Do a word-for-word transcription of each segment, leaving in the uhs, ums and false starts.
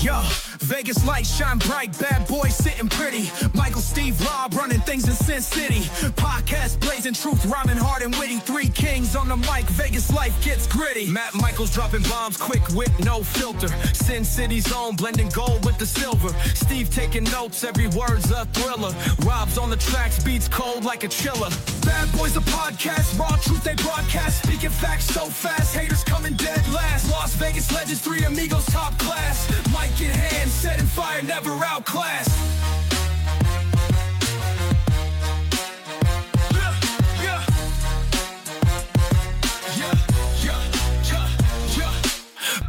Yo, Vegas lights shine bright, bad boys sitting pretty. Michael, Steve, Rob running things in Sin City. Podcast blazing truth, rhyming hard and witty. Three kings on the mic, Vegas life gets gritty. Matt Michaels dropping bombs, quick wit, no filter. Sin City's own, blending gold with the silver. Steve taking notes, every word's a thriller. Rob's on the tracks, beats cold like a chiller. Bad boys a podcast, raw truth they broadcast. Speaking facts so fast, haters coming dead last. Las Vegas legends, three amigos top class. Mic in hand, setting fire, never outclassed. Yeah, yeah. Yeah, yeah, yeah, yeah.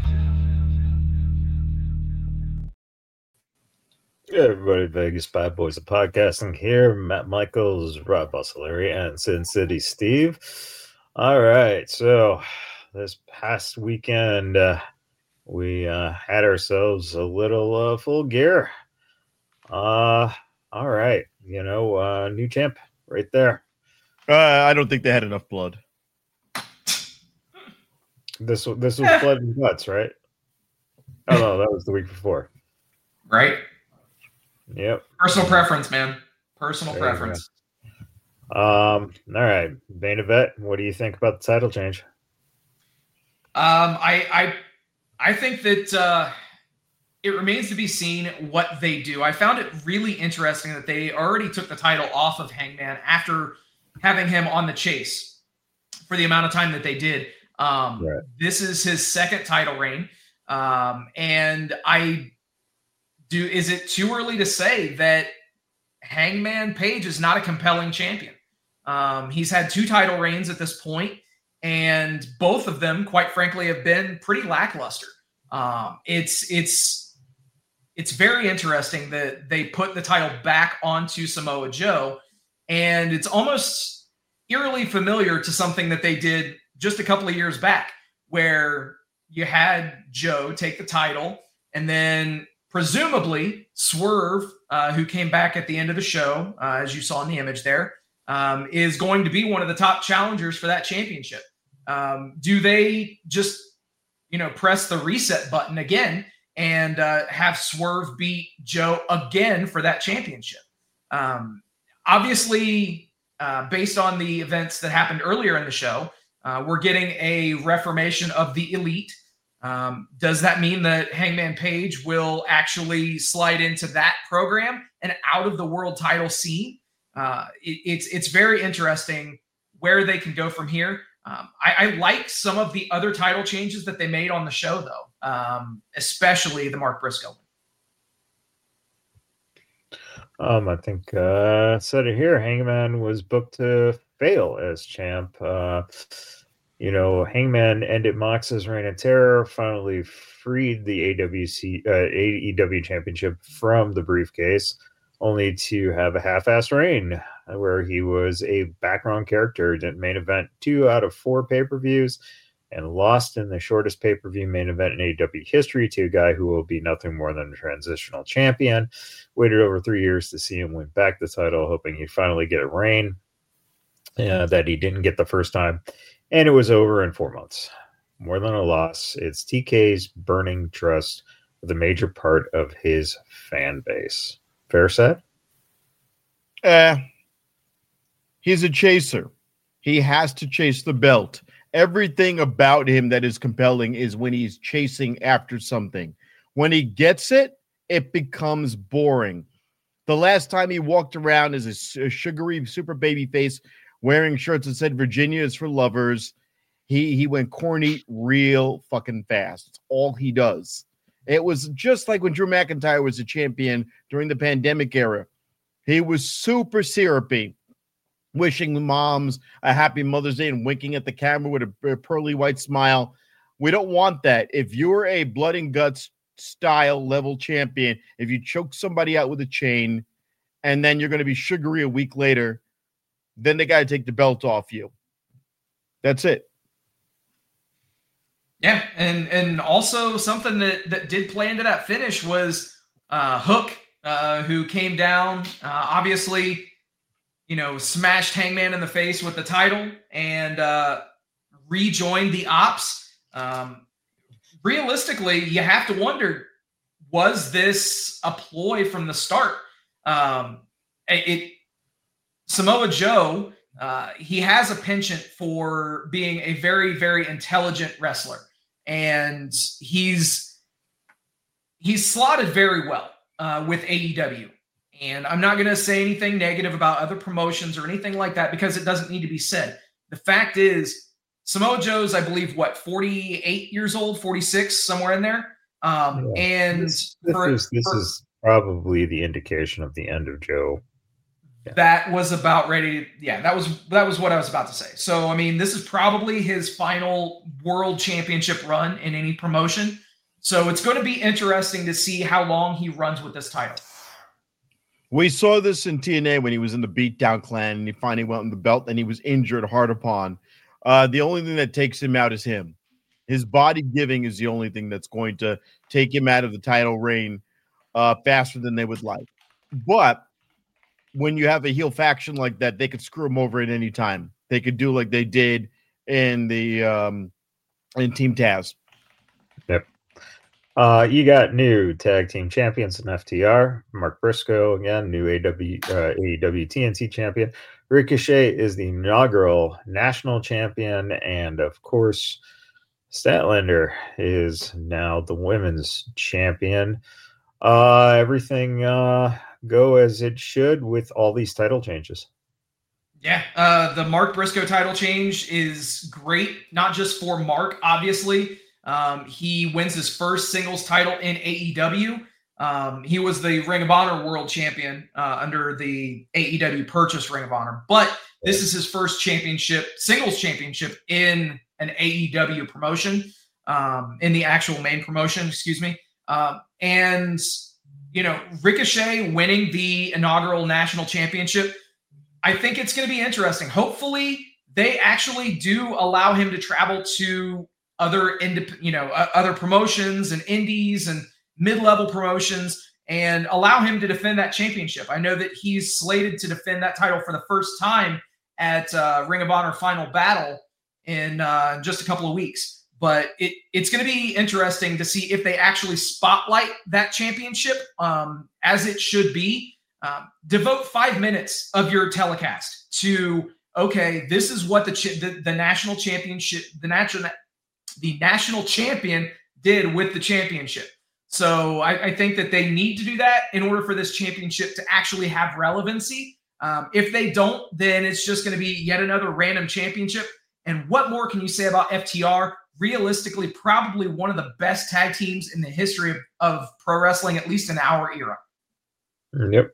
Hey everybody, Vegas Bad Boys of Podcasting here. Matt Michaels, Rob Busselary, and Sin City Steve. All right, so this past weekend, uh, we uh, had ourselves a little uh, full gear. Uh, all right, you know, uh, new champ right there. Uh, I don't think they had enough blood. This this was blood and guts, right? Oh no, that was the week before. Right? Yep. Personal preference, man. Personal There preference. Um. All right, main event. What do you think about the title change? Um, I, I, I think that uh, it remains to be seen what they do. I found it really interesting that they already took the title off of Hangman after having him on the chase for the amount of time that they did. Um, Right. This is his second title reign, um, and I do. Is it too early to say that Hangman Page is not a compelling champion? Um, he's had two title reigns at this point, and both of them, quite frankly, have been pretty lackluster. Um, it's it's it's very interesting that they put the title back onto Samoa Joe, and it's almost eerily familiar to something that they did just a couple of years back, where you had Joe take the title, and then presumably Swerve, uh, who came back at the end of the show, uh, as you saw in the image there, um, is going to be one of the top challengers for that championship. Um, do they just, you know, press the reset button again and uh, have Swerve beat Joe again for that championship? Um, obviously, uh, based on the events that happened earlier in the show, uh, we're getting a reformation of the Elite. Um, does that mean that Hangman Page will actually slide into that program and out of the world title scene? Uh, it, it's it's very interesting where they can go from here. Um, I, I like some of the other title changes that they made on the show, though, um, especially the Mark Briscoe one. Um, I think uh, said it here. Hangman was booked to fail as champ. Uh, you know, Hangman ended Mox's reign of terror, finally freed the A W C, uh, A E W championship from the briefcase, only to have a half-assed reign where he was a background character, didn't main event two out of four pay-per-views, and lost in the shortest pay-per-view main event in A E W history to a guy who will be nothing more than a transitional champion. Waited over three years to see him win back the title, hoping he'd finally get a reign uh, that he didn't get the first time. And it was over in four months. More than a loss, it's T K's burning trust with a major part of his fan base. Fair said? Uh, he's a chaser. He has to chase the belt. Everything about him that is compelling is when he's chasing after something. When he gets it, it becomes boring. The last time he walked around as a, a sugary super baby face wearing shirts that said Virginia is for lovers, he, he went corny real fucking fast. It's all he does. It was just like when Drew McIntyre was a champion during the pandemic era. He was super syrupy, wishing moms a happy Mother's Day and winking at the camera with a, a pearly white smile. We don't want that. If you're a blood and guts style level champion, if you choke somebody out with a chain and then you're going to be sugary a week later, then they got to take the belt off you. That's it. Yeah, and and also something that, that did play into that finish was uh, Hook, uh, who came down, uh, obviously, you know, smashed Hangman in the face with the title and uh, rejoined the Ops. Um, realistically, you have to wonder, was this a ploy from the start? Um, it, it Samoa Joe, uh, he has a penchant for being a very, very intelligent wrestler, and he's he's slotted very well uh, with A E W. And I'm not going to say anything negative about other promotions or anything like that because it doesn't need to be said. The fact is, Samoa Joe's, I believe, what, forty-eight years old, forty-six, somewhere in there. Um, yeah. And this, this, for, is, this for, is probably the indication of the end of Joe. Yeah. That was about ready. To, yeah, that was that was what I was about to say. So, I mean, this is probably his final world championship run in any promotion. So it's going to be interesting to see how long he runs with this title. We saw this in T N A when he was in the Beatdown Clan and he finally went on the belt and he was injured hard upon. Uh, the only thing that takes him out is him. His body giving is the only thing that's going to take him out of the title reign uh, faster than they would like. But when you have a heel faction like that, they could screw him over at any time. They could do like they did in the um, in Team Taz. Yep. Uh, you got new tag team champions in F T R. Mark Briscoe, again, new A W, uh, A E W T N T champion. Ricochet is the inaugural national champion. And, of course, Statlander is now the women's champion. Uh, everything uh, go as it should with all these title changes. Yeah, uh, the Mark Briscoe title change is great, not just for Mark, obviously. Um, he wins his first singles title in A E W. Um, he was the Ring of Honor World Champion uh, under the A E W purchased Ring of Honor. But this is his first championship, singles championship in an A E W promotion, um, in the actual main promotion, excuse me. Um, and, you know, Ricochet winning the inaugural national championship, I think it's going to be interesting. Hopefully they actually do allow him to travel to other, indep- you know, uh, other promotions and indies and mid-level promotions and allow him to defend that championship. I know that he's slated to defend that title for the first time at uh, Ring of Honor Final Battle in uh, just a couple of weeks. But it, it's going to be interesting to see if they actually spotlight that championship um, as it should be. Um, devote five minutes of your telecast to, okay, this is what the, ch- the, the national championship, the national, the national champion did with the championship. So I, I think that they need to do that in order for this championship to actually have relevancy. Um, if they don't, then it's just going to be yet another random championship. And what more can you say about F T R? Realistically, probably one of the best tag teams in the history of, of pro wrestling, at least in our era. Yep.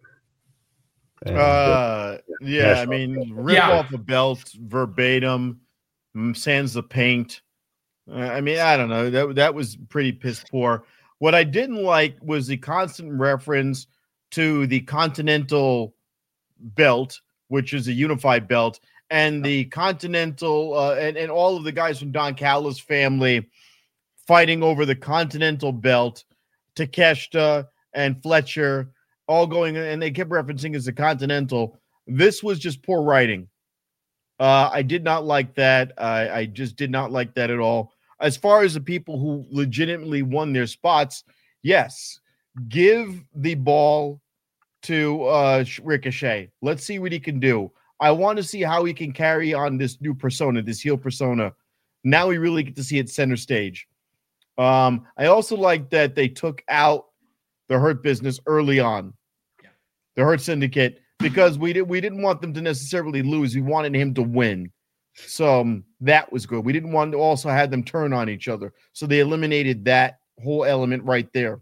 And, uh, yeah, I mean, rip yeah. off a belt verbatim, sans the paint. I mean, I don't know. That that was pretty piss poor. What I didn't like was the constant reference to the Continental belt, which is a unified belt, and the Continental uh, and, and all of the guys from Don Callis' family fighting over the Continental belt, Takeshita and Fletcher, all going, and they kept referencing as the Continental. This was just poor writing. Uh, I did not like that. I, I just did not like that at all. As far as the people who legitimately won their spots, yes, give the ball to uh, Ricochet. Let's see what he can do. I want to see how he can carry on this new persona, this heel persona. Now we really get to see it center stage. Um, I also like that they took out the Hurt Business early on, yeah. the Hurt Syndicate, because we did we didn't want them to necessarily lose. We wanted him to win. So um, that was good. We didn't want to also have them turn on each other. So they eliminated that whole element right there.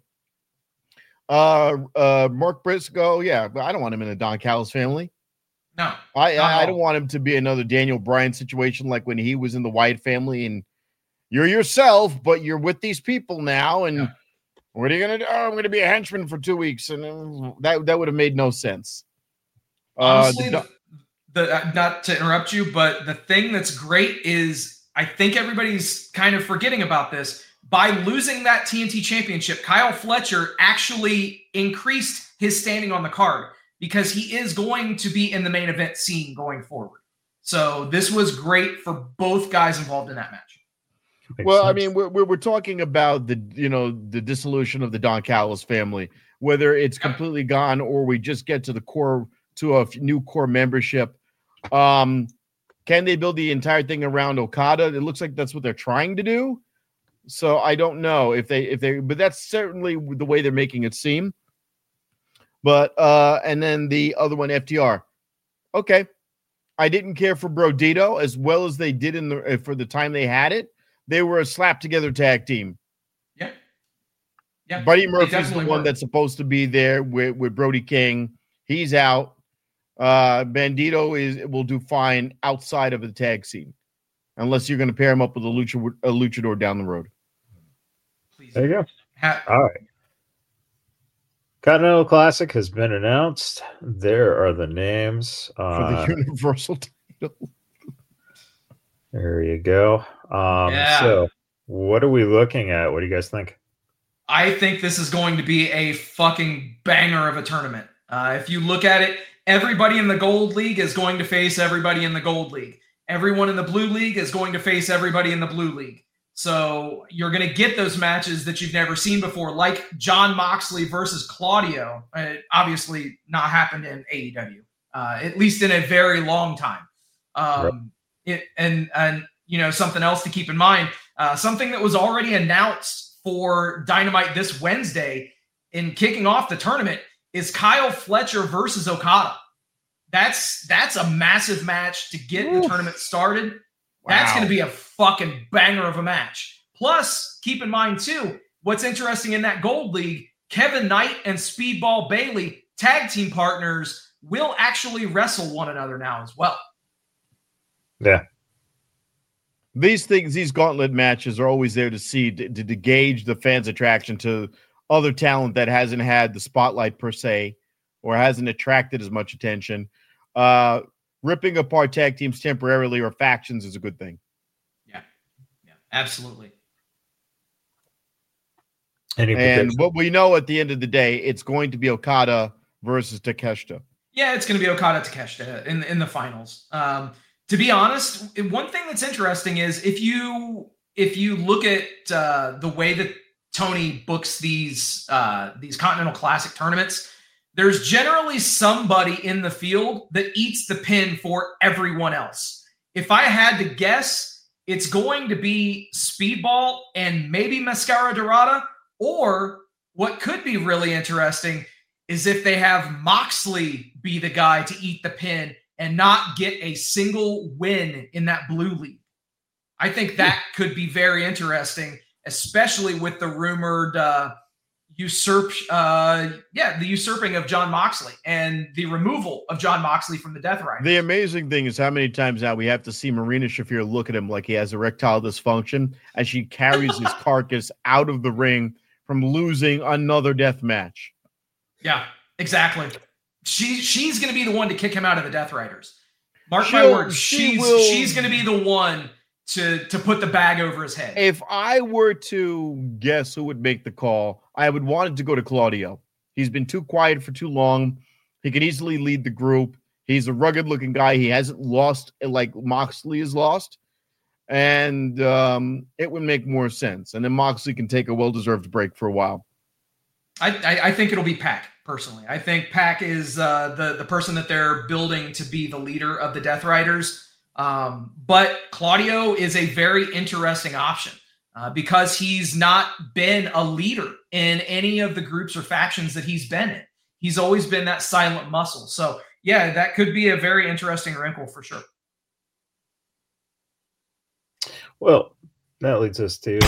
Uh, uh, Mark Briscoe, yeah, but I don't want him in a Don Callis family. No, I, I, I don't want him to be another Daniel Bryan situation like when he was in the Wyatt family and you're yourself, but you're with these people now. And yeah. what are you going to do? Oh, I'm going to be a henchman for two weeks. And uh, that, that would have made no sense. Honestly, uh, the, The, uh, not to interrupt you, but the thing that's great is I think everybody's kind of forgetting about this. By losing that T N T championship, Kyle Fletcher actually increased his standing on the card because he is going to be in the main event scene going forward. So this was great for both guys involved in that match. Well, sense. I mean, we're, we're we're talking about the you know the dissolution of the Don Callis family, whether it's completely gone or we just get to the core to a f- new core membership. Um, can they build the entire thing around Okada? It looks like that's what they're trying to do. So I don't know if they if they, but that's certainly the way they're making it seem. But uh, and then the other one, F T R. Okay, I didn't care for Brodito as well as they did in the for the time they had it. They were a slap together tag team. Yeah. Yeah. Buddy Murphy's the one were. that's supposed to be there with, with Brody King. He's out. Uh, Bandito is will do fine outside of the tag scene, unless you're going to pair him up with a, lucha, a luchador down the road. Please. There you go. Ha- All right. Continental Classic has been announced. There are the names For uh, the Universal title. There you go. Um, Yeah. So, what are we looking at? What do you guys think? I think this is going to be a fucking banger of a tournament. Uh, if you look at it, everybody in the Gold League is going to face everybody in the Gold League. Everyone in the Blue League is going to face everybody in the Blue League. So you're going to get those matches that you've never seen before, like Jon Moxley versus Claudio. It obviously not happened in A E W, uh, at least in a very long time. Um, Right. it, and, and, you know, something else to keep in mind, uh, something that was already announced for Dynamite this Wednesday in kicking off the tournament is Kyle Fletcher versus Okada. That's that's a massive match to get Oof. the tournament started. That's Wow. going to be a fucking banger of a match. Plus, keep in mind, too, what's interesting in that Gold League, Kevin Knight and Speedball Bailey, tag team partners, will actually wrestle one another now as well. Yeah. These things, these gauntlet matches are always there to see, to, to gauge the fans' attraction to other talent that hasn't had the spotlight per se, or hasn't attracted as much attention. Uh, ripping apart tag teams temporarily or factions is a good thing. Yeah, yeah, absolutely. Any And predictions? what we know at the end of the day, it's going to be Okada versus Takeshita. Yeah, it's going to be Okada Takeshita in in the finals. Um, to be honest, one thing that's interesting is if you if you look at uh, the way that Tony books these uh, these Continental Classic tournaments, there's generally somebody in the field that eats the pin for everyone else. If I had to guess, it's going to be Speedball and maybe Mascara Dorada, or what could be really interesting is if they have Moxley be the guy to eat the pin and not get a single win in that Blue League. I think that could be very interesting, especially with the rumored uh, usurp, uh, yeah, the usurping of Jon Moxley and the removal of Jon Moxley from the Death Riders. The amazing thing is how many times now we have to see Marina Shafir look at him like he has erectile dysfunction as she carries his carcass out of the ring from losing another death match. Yeah, exactly. She she's going to be the one to kick him out of the Death Riders. Mark my She'll- words. she She's will- she's going to be the one to to put the bag over his head. If I were to guess who would make the call, I would want it to go to Claudio. He's been too quiet for too long. He could easily lead the group. He's a rugged-looking guy. He hasn't lost like Moxley has lost. And um, it would make more sense. And then Moxley can take a well-deserved break for a while. I, I, I think it'll be Pac, personally. I think Pac is uh, the, the person that they're building to be the leader of the Death Riders. Um, but Claudio is a very interesting option uh, because he's not been a leader in any of the groups or factions that he's been in. He's always been that silent muscle. So, yeah, that could be a very interesting wrinkle for sure. Well, that leads us to.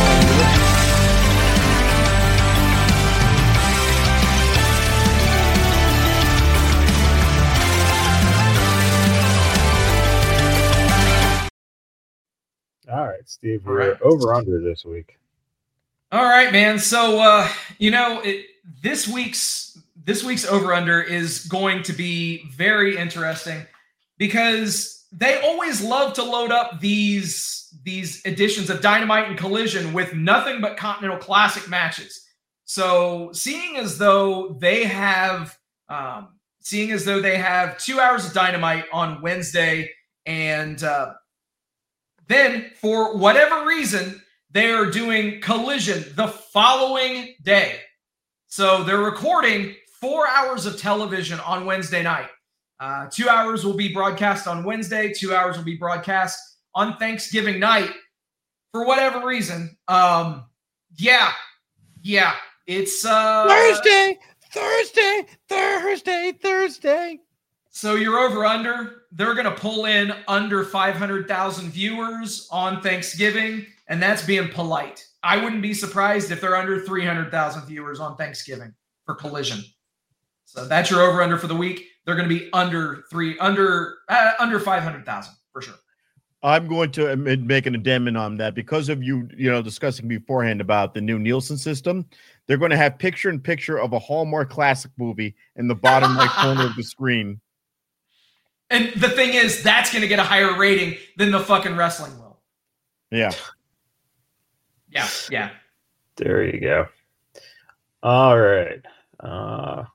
All right, Steve, we're All right. over under this week. All right, man. So uh, you know, it, this week's this week's over under is going to be very interesting because they always love to load up these these editions of Dynamite and Collision with nothing but Continental Classic matches. So seeing as though they have um, seeing as though they have two hours of Dynamite on Wednesday and uh, then, for whatever reason, they are doing Collision the following day. So they're recording four hours of television on Wednesday night. Uh, two hours will be broadcast on Wednesday. Two hours will be broadcast on Thanksgiving night. For whatever reason, um, yeah, yeah, it's uh, Thursday, Thursday, Thursday, Thursday. So you're over under. They're going to pull in under five hundred thousand viewers on Thanksgiving, and that's being polite. I wouldn't be surprised if they're under three hundred thousand viewers on Thanksgiving for Collision. So that's your over under for the week. They're going to be under three, under uh, under five hundred thousand for sure. I'm going to make an addendum on that because of you, you know, discussing beforehand about the new Nielsen system. They're going to have picture in picture of a Hallmark classic movie in the bottom right corner of the screen. And the thing is, that's going to get a higher rating than the fucking wrestling will. Yeah. Yeah. Yeah. There you go. All right. Uh,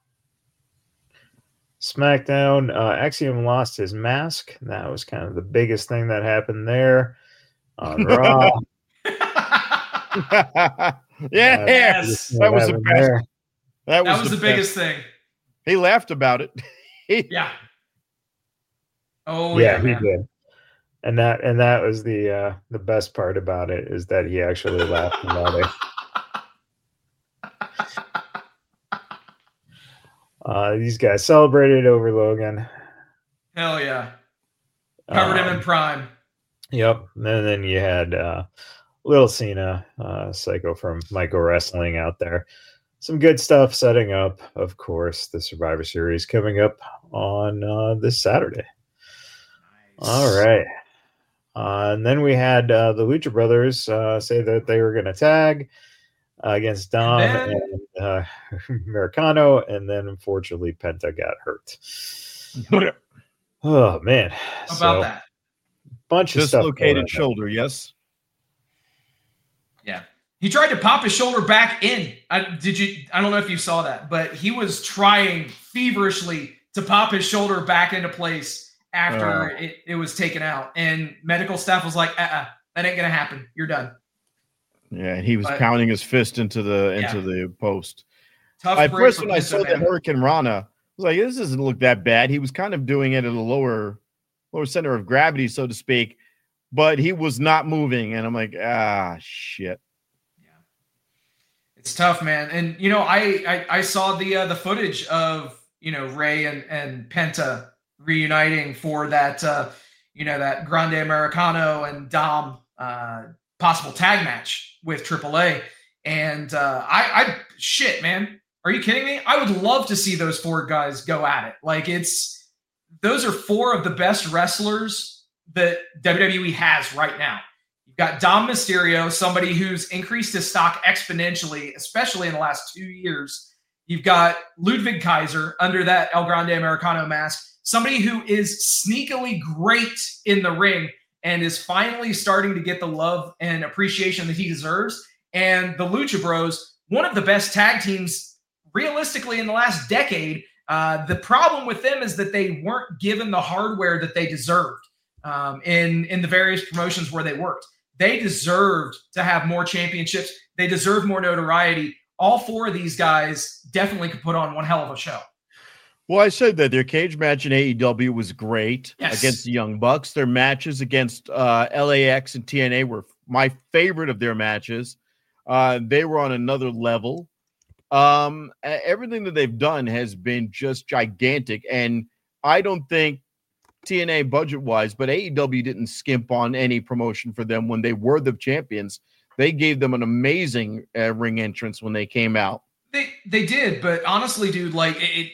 SmackDown, uh, Axiom lost his mask. That was kind of the biggest thing that happened there. On Raw. Yes. Uh, that was the best. There. That was, that was the, the biggest thing. He laughed about it. Yeah. Oh yeah, yeah, he man. did. And that and that was the uh, the best part about it is that he actually laughed about it. Uh, these guys celebrated over Logan. Hell yeah. Covered um, him in prime. Yep. And then, then you had uh, Lil Cena, uh, Psycho from Michael Wrestling out there. Some good stuff setting up, of course, the Survivor Series coming up on uh, this Saturday. Nice. All right. Uh, and then we had uh, the Lucha Brothers uh, say that they were going to tag uh, against Dom and, then, and uh, Americano, and then unfortunately Penta got hurt. Oh man! How so, about that? Bunch of stuff. Dislocated shoulder. Yes. Yeah, he tried to pop his shoulder back in. I, did you? I don't know if you saw that, but he was trying feverishly to pop his shoulder back into place after uh, it, it was taken out, and medical staff was like, "Uh-uh, that ain't gonna happen. You're done." Yeah, and he was but, pounding his fist into the into yeah. the post. Tough At first, for when I saw the Hurricane Rana, I was like, "This doesn't look that bad." He was kind of doing it at a lower, lower center of gravity, so to speak, but he was not moving, and I'm like, "Ah, shit." Yeah, it's tough, man. And you know, I I, I saw the uh, the footage of you know Ray and and Penta reuniting for that uh, you know that Grande Americano and Dom uh, possible tag match with Triple A, and uh, I I shit, man. Are you kidding me? I would love to see those four guys go at it. Like it's, those are four of the best wrestlers that W W E has right now. You've got Dom Mysterio, somebody who's increased his stock exponentially, especially in the last two years. You've got Ludwig Kaiser under that El Grande Americano mask, somebody who is sneakily great in the ring and is finally starting to get the love and appreciation that he deserves. And the Lucha Bros, one of the best tag teams realistically in the last decade. Uh, the problem with them is that they weren't given the hardware that they deserved um, in, in the various promotions where they worked. They deserved to have more championships. They deserve more notoriety. All four of these guys definitely could put on one hell of a show. Well, I said that their cage match in A E W was great yes. against the Young Bucks. Their matches against uh, L A X and T N A were my favorite of their matches. Uh, they were on another level. Um, everything that they've done has been just gigantic, and I don't think T N A budget wise, but A E W didn't skimp on any promotion for them when they were the champions. They gave them an amazing uh, ring entrance when they came out. They they did, but honestly, dude, like it,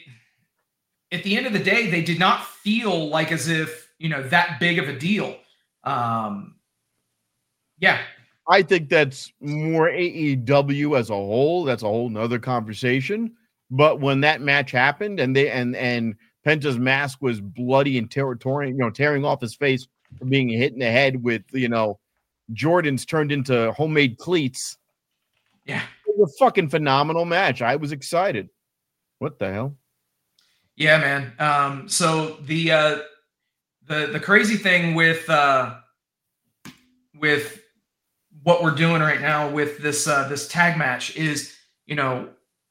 at the end of the day, they did not feel like as if you know that big of a deal. Um, yeah. I think that's more A E W as a whole. That's a whole nother conversation. But when that match happened and they and and Penta's mask was bloody and tear, tearing, you know, tearing off his face from being hit in the head with, you know, Jordans turned into homemade cleats. Yeah. It was a fucking phenomenal match. I was excited. What the hell? Yeah, man. Um, so the uh the the crazy thing with uh with what we're doing right now with this uh, this tag match is, you know,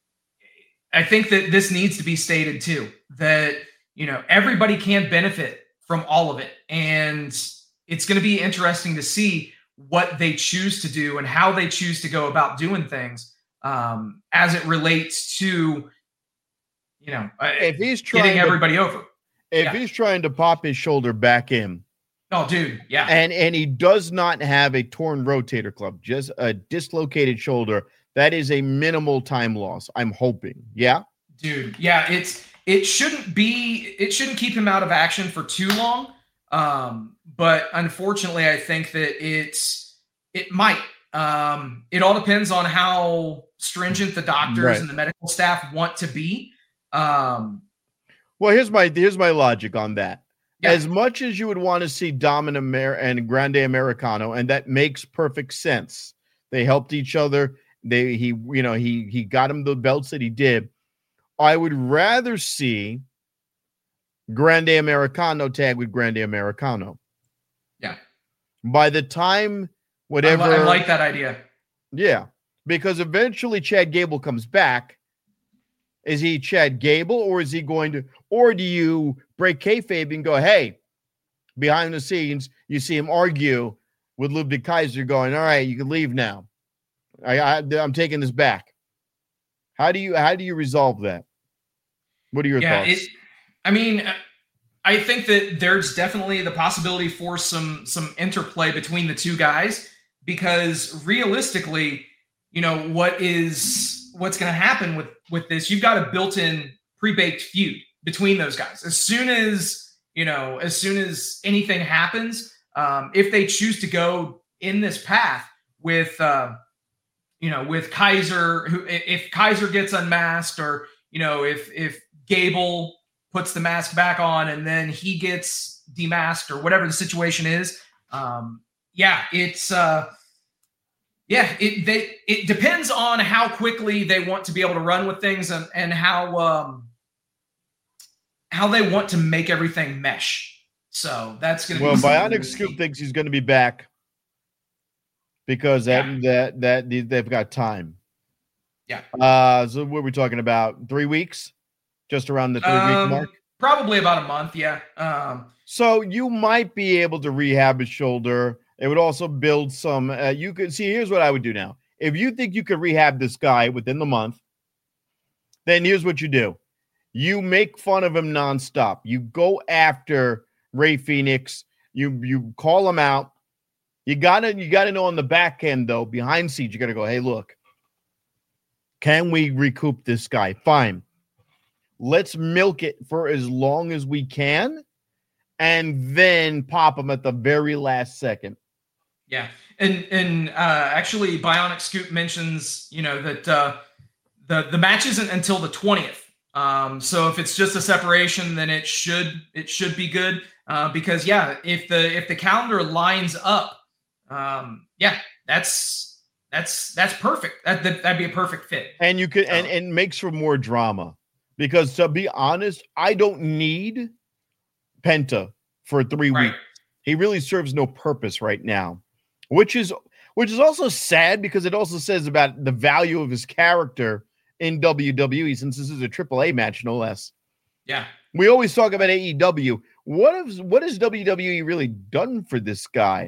I think that this needs to be stated too, that, you know, everybody can benefit from all of it. And it's going to be interesting to see what they choose to do and how they choose to go about doing things um, as it relates to, you know, if he's trying getting to, everybody over. If yeah. he's trying to pop his shoulder back in. Oh, dude. Yeah. And, and he does not have a torn rotator cuff, just a dislocated shoulder. That is a minimal time loss, I'm hoping. Yeah. Dude, yeah, it's it shouldn't be it shouldn't keep him out of action for too long. Um, but unfortunately, I think that it's it might. Um, it all depends on how stringent the doctors right. and the medical staff want to be. Um, well, here's my here's my logic on that. Yeah. As much as you would want to see Domin Amer- and Grande Americano, and that makes perfect sense. They helped each other. They he you know he he got him the belts that he did. I would rather see Grande Americano tag with Grande Americano. Yeah. By the time whatever I, li- I like that idea. Yeah, because eventually Chad Gable comes back. Is he Chad Gable, or is he going to, or do you break kayfabe and go, hey, behind the scenes, you see him argue with Ludwig Kaiser going, all right, you can leave now. I, I I'm taking this back. How do you how do you resolve that? What are your yeah, thoughts? It, I mean, I think that there's definitely the possibility for some some interplay between the two guys, because realistically, you know, what is what's going to happen with with this? You've got a built-in pre-baked feud between those guys. As soon as you know, as soon as anything happens, um, if they choose to go in this path with. Uh, You know, with Kaiser, who if Kaiser gets unmasked, or you know, if if Gable puts the mask back on and then he gets demasked, or whatever the situation is, um, yeah, it's uh, yeah, it they it depends on how quickly they want to be able to run with things, and and how um, how they want to make everything mesh. So that's going to well, be Bionic Scoop thinks he's going to be back. Because that, yeah. that that they've got time. Yeah. Uh, so what are we talking about? Three weeks? Just around the three um, week mark? Probably about a month, yeah. Um, so you might be able to rehab his shoulder. It would also build some. Uh, you could see. Here's what I would do now. If you think you could rehab this guy within the month, then here's what you do: you make fun of him nonstop. You go after Ray Phoenix. You you call him out. You gotta, you gotta know on the back end though, behind scenes, you gotta go, hey, look, can we recoup this guy? Fine. Let's milk it for as long as we can, and then pop him at the very last second. Yeah, and and uh, actually, Bionic Scoop mentions, you know, that uh, the the match isn't until the twentieth. Um, so if it's just a separation, then it should it should be good. Uh, because yeah, if the if the calendar lines up. Um, yeah, that's that's that's perfect. That, that that'd be a perfect fit. And you could, so. and and makes for more drama, because to be honest, I don't need Penta for three right. weeks. He really serves no purpose right now, which is which is also sad, because it also says about the value of his character in W W E, since this is a triple A match, no less. Yeah, we always talk about A E W. What has what has W W E really done for this guy?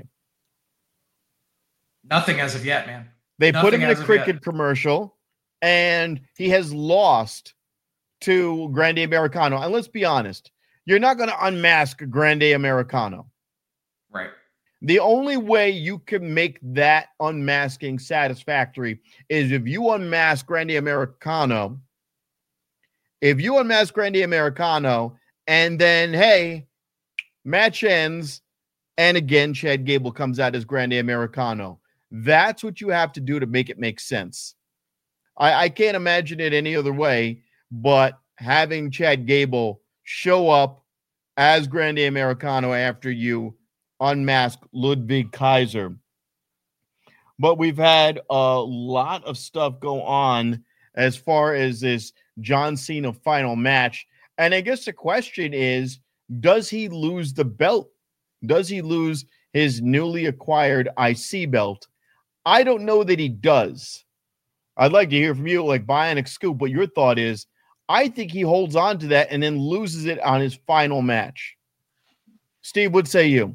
Nothing as of yet, man. They Nothing put him in a cricket yet. commercial, and he has lost to Grande Americano. And let's be honest, you're not going to unmask Grande Americano. Right. The only way you can make that unmasking satisfactory is if you unmask Grande Americano. If you unmask Grande Americano, and then, hey, match ends, and again, Chad Gable comes out as Grande Americano. That's what you have to do to make it make sense. I, I can't imagine it any other way, but having Chad Gable show up as Grande Americano after you unmask Ludwig Kaiser. But we've had a lot of stuff go on as far as this John Cena final match. And I guess the question is, does he lose the belt? Does he lose his newly acquired I C belt? I don't know that he does. I'd like to hear from you, like Bionic Scoop, what your thought is. I think he holds on to that and then loses it on his final match. Steve, what say you?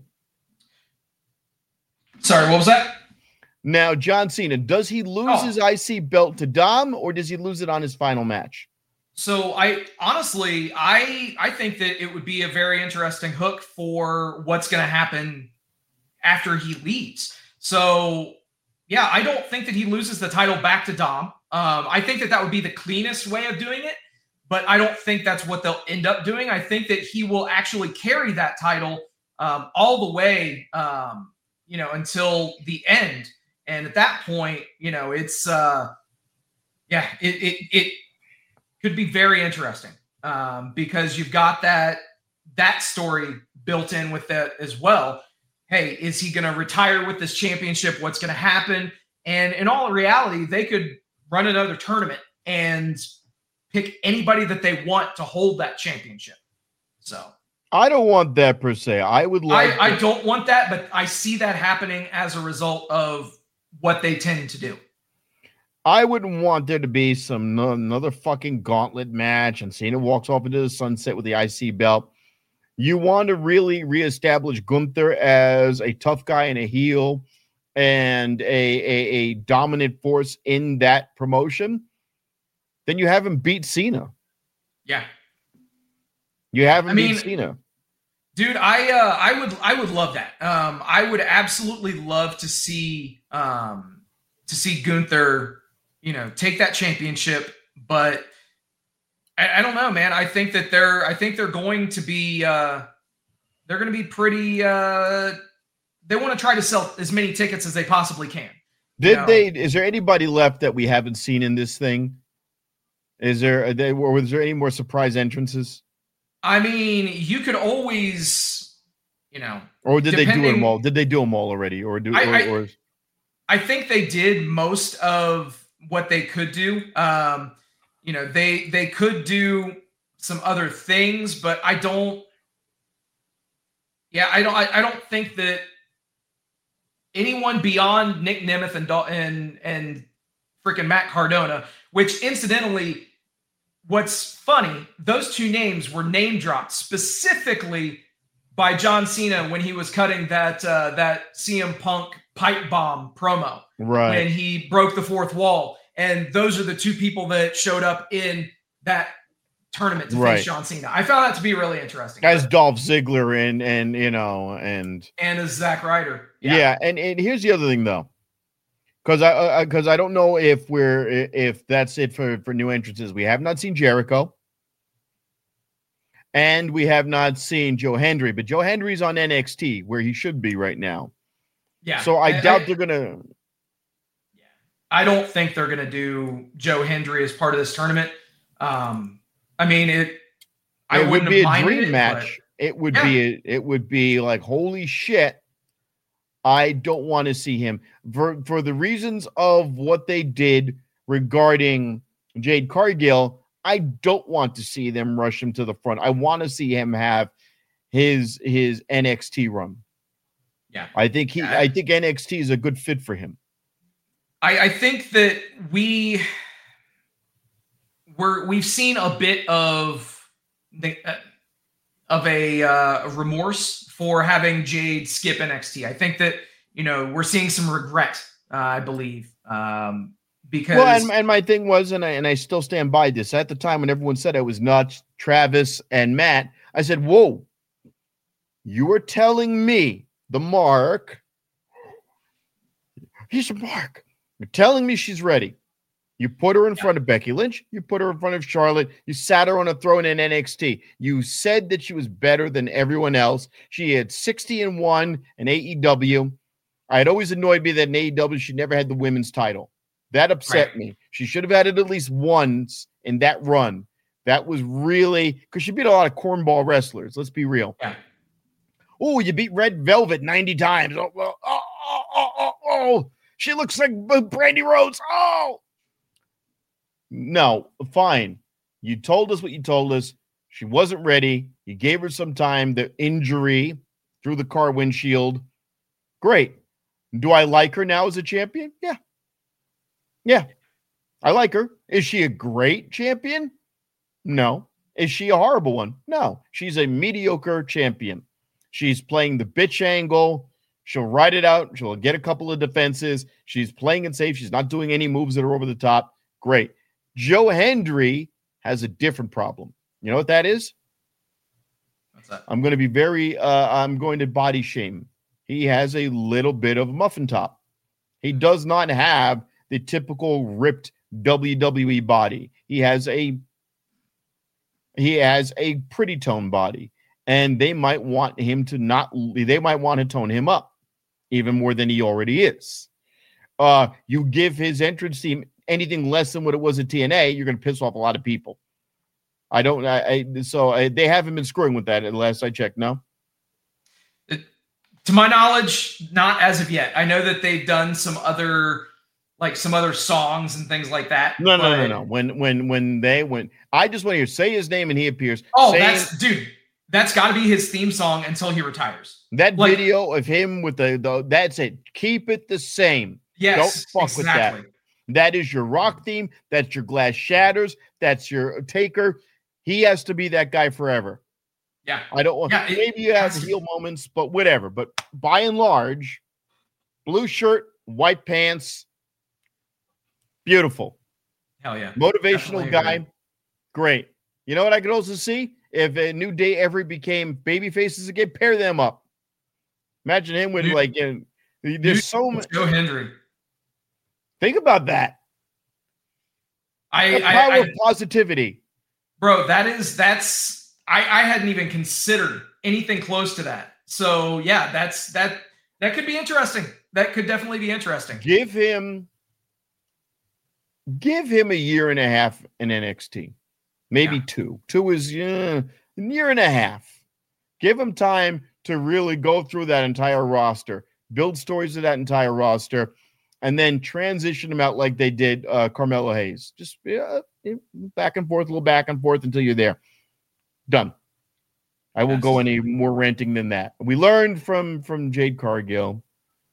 Sorry, what was that? Now, John Cena, does he lose Oh. his I C belt to Dom, or does he lose it on his final match? So I honestly, I I think that it would be a very interesting hook for what's going to happen after he leaves. So yeah, I don't think that he loses the title back to Dom. Um, I think that that would be the cleanest way of doing it, but I don't think that's what they'll end up doing. I think that he will actually carry that title um, all the way, um, you know, until the end. And at that point, you know, it's uh, yeah, it it it. could be very interesting um, because you've got that that story built in with that as well. Hey, is he going to retire with this championship? What's going to happen? And in all reality, they could run another tournament and pick anybody that they want to hold that championship. So I don't want that per se. I would like. I, to- I don't want that, but I see that happening as a result of what they tend to do. I wouldn't want there to be some another fucking gauntlet match and Cena walks off into the sunset with the I C belt. You want to really reestablish Gunther as a tough guy and a heel and a, a, a dominant force in that promotion, then you have him beat Cena. Yeah. You have him I mean, beat Cena. Dude, I uh, I would I would love that. Um, I would absolutely love to see um, to see Gunther, you know, take that championship, but I, I don't know, man. I think that they're I think they're going to be uh, they're going to be pretty. Uh, they want to try to sell as many tickets as they possibly can. Did know? they? Is there anybody left that we haven't seen in this thing? Is there? Are they, or was there any more surprise entrances? I mean, you could always, you know, or did they do depending- them all? Did they do them all already, or do? I- or, I- or I think they did most of what they could do. Um, you know, they they could do some other things, but I don't. Yeah, I don't. I, I don't think that anyone beyond Nick Nemeth and Dal- and and freaking Matt Cardona, which incidentally, what's funny, those two names were name dropped specifically by John Cena when he was cutting that uh, that C M Punk pipe bomb promo. right? When he broke the fourth wall. And those are the two people that showed up in that tournament to Right. face John Cena. I found that to be really interesting. As Dolph Ziggler and and you know and and as Zack Ryder. yeah, and, and here's the other thing though, because I because I, I don't know if we're if that's it for for new entrances. We have not seen Jericho, and we have not seen Joe Hendry, but Joe Hendry's on N X T where he should be right now. Yeah. So I And doubt I, they're gonna. I don't think they're going to do Joe Hendry as part of this tournament. Um, I mean, it. I It would wouldn't be have a minded dream it, match. It would Yeah. be. A, it would be like holy shit. I don't want to see him for for the reasons of what they did regarding Jade Cargill. I don't want to see them rush him to the front. I want to see him have his his N X T run. Yeah. I think he. Yeah. I think N X T is a good fit for him. I, I think that we we're we've seen a bit of the uh, of a uh, remorse for having Jade skip N X T. I think that you know we're seeing some regret. Uh, I believe um, because Well, and, and my thing was, and I and I still stand by this. At the time when everyone said I was nuts, Travis and Matt, I said, "Whoa, you were telling me the Mark? He's a Mark. You're telling me she's ready. You put her in front of Becky Lynch. You put her in front of Charlotte. You sat her on a throne in N X T. You said that she was better than everyone else. She had sixty and one in A E W. I had always annoyed me that in A E W she never had the women's title. That upset Right. me. She should have had it at least once in that run. That was really because she beat a lot of cornball wrestlers. Let's be real. Yeah. Oh, you beat Red Velvet ninety times. Oh, oh, oh, oh, oh, oh, oh. She looks like Brandy Rhodes. Oh, no, fine. You told us what you told us. She wasn't ready. You gave her some time. The injury through the car windshield Great. Do I like her now as a champion? Yeah. Yeah. I like her. Is she a great champion? No. Is she a horrible one? No. She's a mediocre champion. She's playing the bitch angle. She'll ride it out. She'll get a couple of defenses. She's playing it safe. She's not doing any moves that are over the top. Great. Joe Hendry has a different problem. You know what that is? What's that? I'm going to be very, uh, I'm going to body shame. He has a little bit of a muffin top. He does not have the typical ripped W W E body. He has a, he has a pretty tone body, and they might want him to not, they might want to tone him up even more than he already is. Uh, you give his entrance team anything less than what it was at T N A, you're going to piss off a lot of people. I don't, I, I so I, they haven't been screwing with that at last I checked. No. It, to my knowledge, not as of yet. I know that they've done some other, like some other songs and things like that. No, no, but, no, no. When, when, when they went, I just want to hear say his name and he appears. Oh, Say that's him, dude. That's got to be his theme song until he retires. that like, video of him with the, the, that's it. Keep it the same. Yes, Don't fuck exactly. with that. That is your Rock theme. That's your Glass Shatters. That's your Taker. He has to be that guy forever. Yeah. I don't want, Yeah, it maybe you have has to heel moments, but whatever. But by and large, blue shirt, white pants, beautiful. Hell yeah. Motivational Definitely guy. agree. Great. You know what I could also see? If a New Day ever became baby faces again, pair them up. Imagine him with New- like, you know, there's so much. Joe Hendry. Think about that. I, The I, power I of positivity. bro, that is that's I, I hadn't even considered anything close to that. So yeah, that's that that could be interesting. That could definitely be interesting. Give him, give him a year and a half in N X T, maybe Yeah. two. Two is yeah, a year and a half. Give him time to really go through that entire roster, build stories of that entire roster, and then transition him out like they did uh, Carmelo Hayes. Just yeah, back and forth, a little back and forth until you're there. Done. I will Yes. go any more ranting than that. We learned from from Jade Cargill.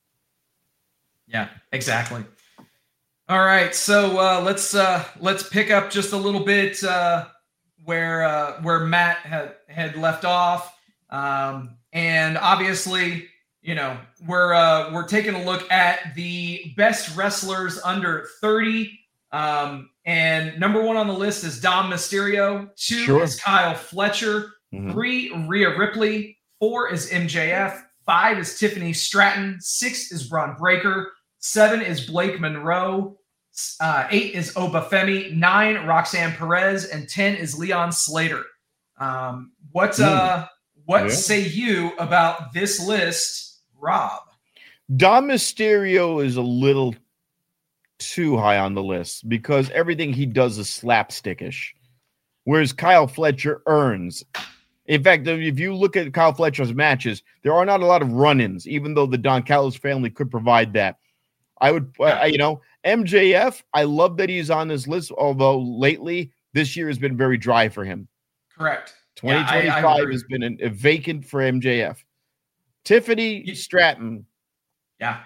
Yeah, exactly. All right, so uh, let's uh, let's pick up just a little bit uh, where uh, where Matt had had left off, um, and obviously, you know, we're uh, we're taking a look at the best wrestlers under thirty, um, and number one on the list is Dom Mysterio. Two Sure. is Kyle Fletcher. Mhm. Three, Rhea Ripley. Four is M J F. Five is Tiffany Stratton. Six is Braun Breaker. Seven is Blake Monroe. Uh, eight is Obafemi. Nine, Roxanne Perez. And ten is Leon Slater. Um, what uh, what Yeah. say you about this list, Rob? Dom Mysterio is a little too high on the list because everything he does is slapstickish, whereas Kyle Fletcher earns. In fact, if you look at Kyle Fletcher's matches, there are not a lot of run-ins, even though the Don Callis family could provide that. I would, uh, you know, M J F, I love that he's on this list, although lately this year has been very dry for him. Correct. Yeah, I- I twenty twenty-five agree. has been an, a vacant for M J F. Tiffany You- Stratton, Yeah.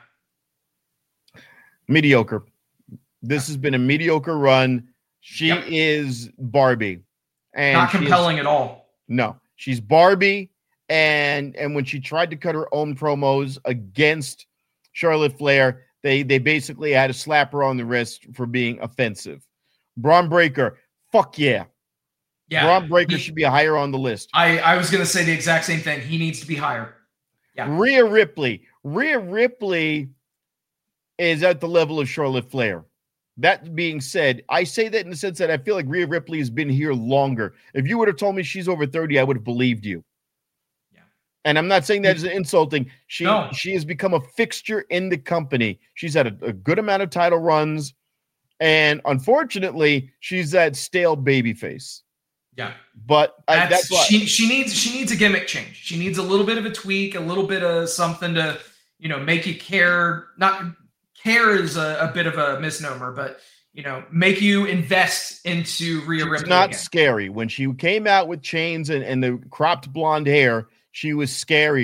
mediocre. This has been a mediocre run. She Yep. is Barbie. And Not she is- compelling at all. no, she's Barbie. And and when she tried to cut her own promos against Charlotte Flair, they they basically had to slap her on the wrist for being offensive. Braun Breaker, fuck yeah. Yeah. Braun Breaker He- should be higher on the list. I, I was going to say the exact same thing. He needs to be higher. Yeah. Rhea Ripley. Rhea Ripley is at the level of Charlotte Flair. That being said, I say that in the sense that I feel like Rhea Ripley has been here longer. If you would have told me she's over thirty, I would have believed you. Yeah. And I'm not saying that as insulting. She No. she has become a fixture in the company. She's had a, a good amount of title runs. And unfortunately, she's that stale baby face. Yeah. But I, That's, that's why she she needs she needs a gimmick change. She needs a little bit of a tweak, a little bit of something to, you know, make you care. Not care is a, a bit of a misnomer, but you know, make you invest into Rhea It's Ripley not again. scary. When she came out with chains and, and the cropped blonde hair, she was scarier.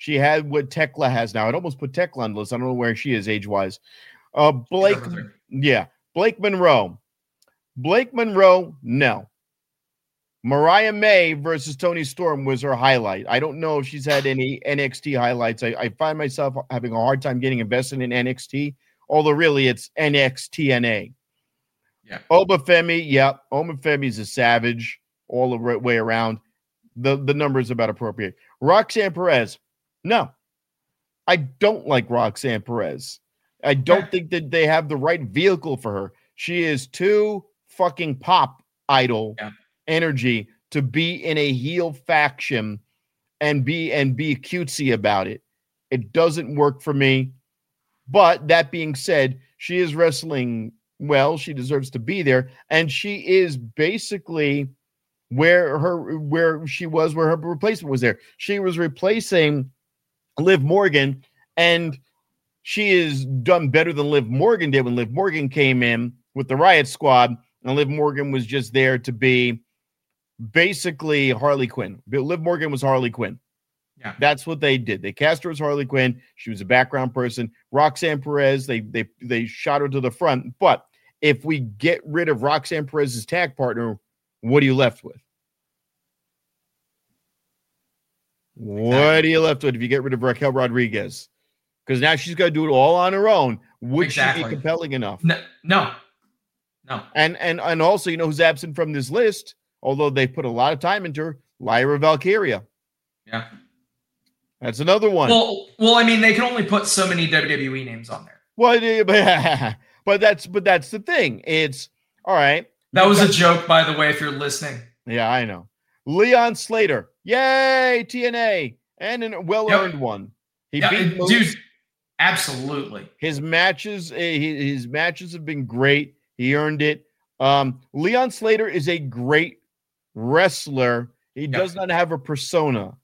She had what Tekla has now. I'd almost put Tekla on the list. I don't know where she is age-wise. Uh, Blake, yeah, Blake Monroe. Blake Monroe, no. Mariah May versus Toni Storm was her highlight. I don't know if she's had any N X T highlights. I, I find myself having a hard time getting invested in N X T, although really it's N X T N A. Yeah. Obafemi, yeah. Obafemi is a savage all the right way around. The, the numbers are about appropriate. Roxanne Perez, no. I don't like Roxanne Perez. I don't yeah. think that they have the right vehicle for her. She is too fucking pop idol yeah. energy to be in a heel faction and be and be cutesy about it. It doesn't work for me. But that being said, she is wrestling well. She deserves to be there, and she is basically where her where she was, where her replacement was there. She was replacing Liv Morgan, and she is done better than Liv Morgan did when Liv Morgan came in with the Riot Squad, and Liv Morgan was just there to be basically Harley Quinn. Liv Morgan was Harley Quinn. Yeah. That's what they did. They cast her as Harley Quinn. She was a background person. Roxanne Perez, they they they shot her to the front. But if we get rid of Roxanne Perez's tag partner, what are you left with? Exactly. What are you left with if you get rid of Raquel Rodriguez? Because now she's got to do it all on her own. Would exactly. she be compelling enough? No, no, no. And and and also, you know who's absent from this list, although they put a lot of time into her, Lyra Valkyria. Yeah. That's another one. Well, well, I mean, they can only put so many W W E names on there. Well, but, but that's but that's the thing. It's all right. That was got, a joke, by the way, if you're listening. Yeah, I know. Leon Slater. Yay, T N A. And a well-earned yep. one. He yeah, beat Moose. Dude, absolutely. His matches, his matches have been great. He earned it. Um, Leon Slater is a great wrestler. He yep. does not have a persona.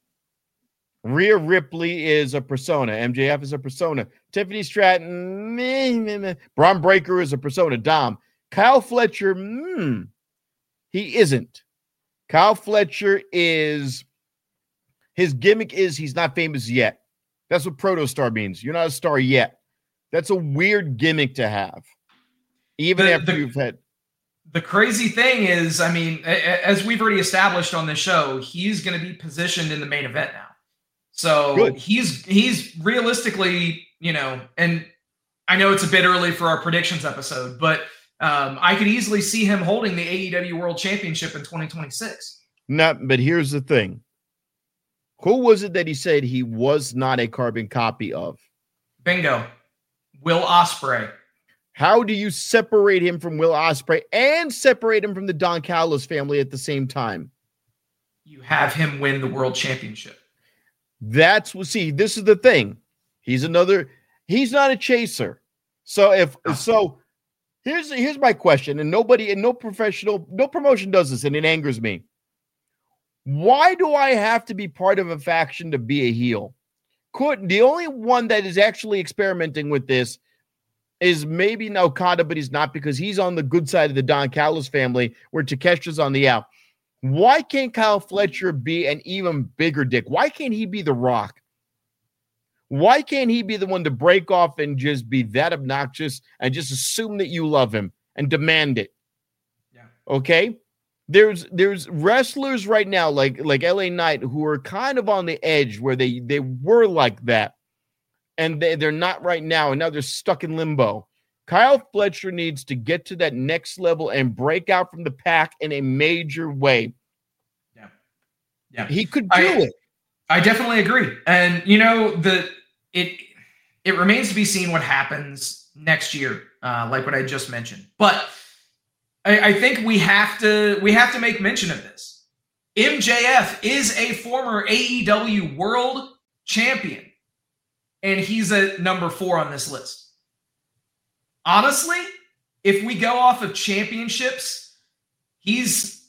Rhea Ripley is a persona. M J F is a persona. Tiffany Stratton, meh, meh, meh. Braun Breaker is a persona. Dom. Kyle Fletcher, hmm, he isn't. Kyle Fletcher is, his gimmick is he's not famous yet. That's what proto-star means. You're not a star yet. That's a weird gimmick to have. Even the, after the, you've had. The crazy thing is, I mean, as we've already established on the show, he's going to be positioned in the main event now. So Good. he's he's realistically, you know, and I know it's a bit early for our predictions episode, but um, I could easily see him holding the A E W World Championship in twenty twenty-six. Not, but here's the thing. Who was it that he said he was not a carbon copy of? Bingo. Will Ospreay. How do you separate him from Will Ospreay and separate him from the Don Callis family at the same time? You have him win the World Championship. That's what, see, this is the thing. He's another, he's not a chaser. So if, oh. so here's, here's my question, and nobody, and no professional, no promotion does this, and it angers me. Why do I have to be part of a faction to be a heel? Could, the only one that is actually experimenting with this is maybe Okada, but he's not, because he's on the good side of the Don Callis family, where Takesha's on the out. Why can't Kyle Fletcher be an even bigger dick? Why can't he be the Rock? Why can't he be the one to break off and just be that obnoxious and just assume that you love him and demand it? Yeah. Okay. There's there's wrestlers right now like like L A Knight who are kind of on the edge where they they were like that, and they, they're not right now, and now they're stuck in limbo. Kyle Fletcher needs to get to that next level and break out from the pack in a major way. Yeah. Yeah. He could do I, it. I definitely agree. And you know, the it it remains to be seen what happens next year, uh, like what I just mentioned. But I, I think we have to we have to make mention of this. M J F is a former A E W World Champion, and he's a number four on this list. Honestly, if we go off of championships, he's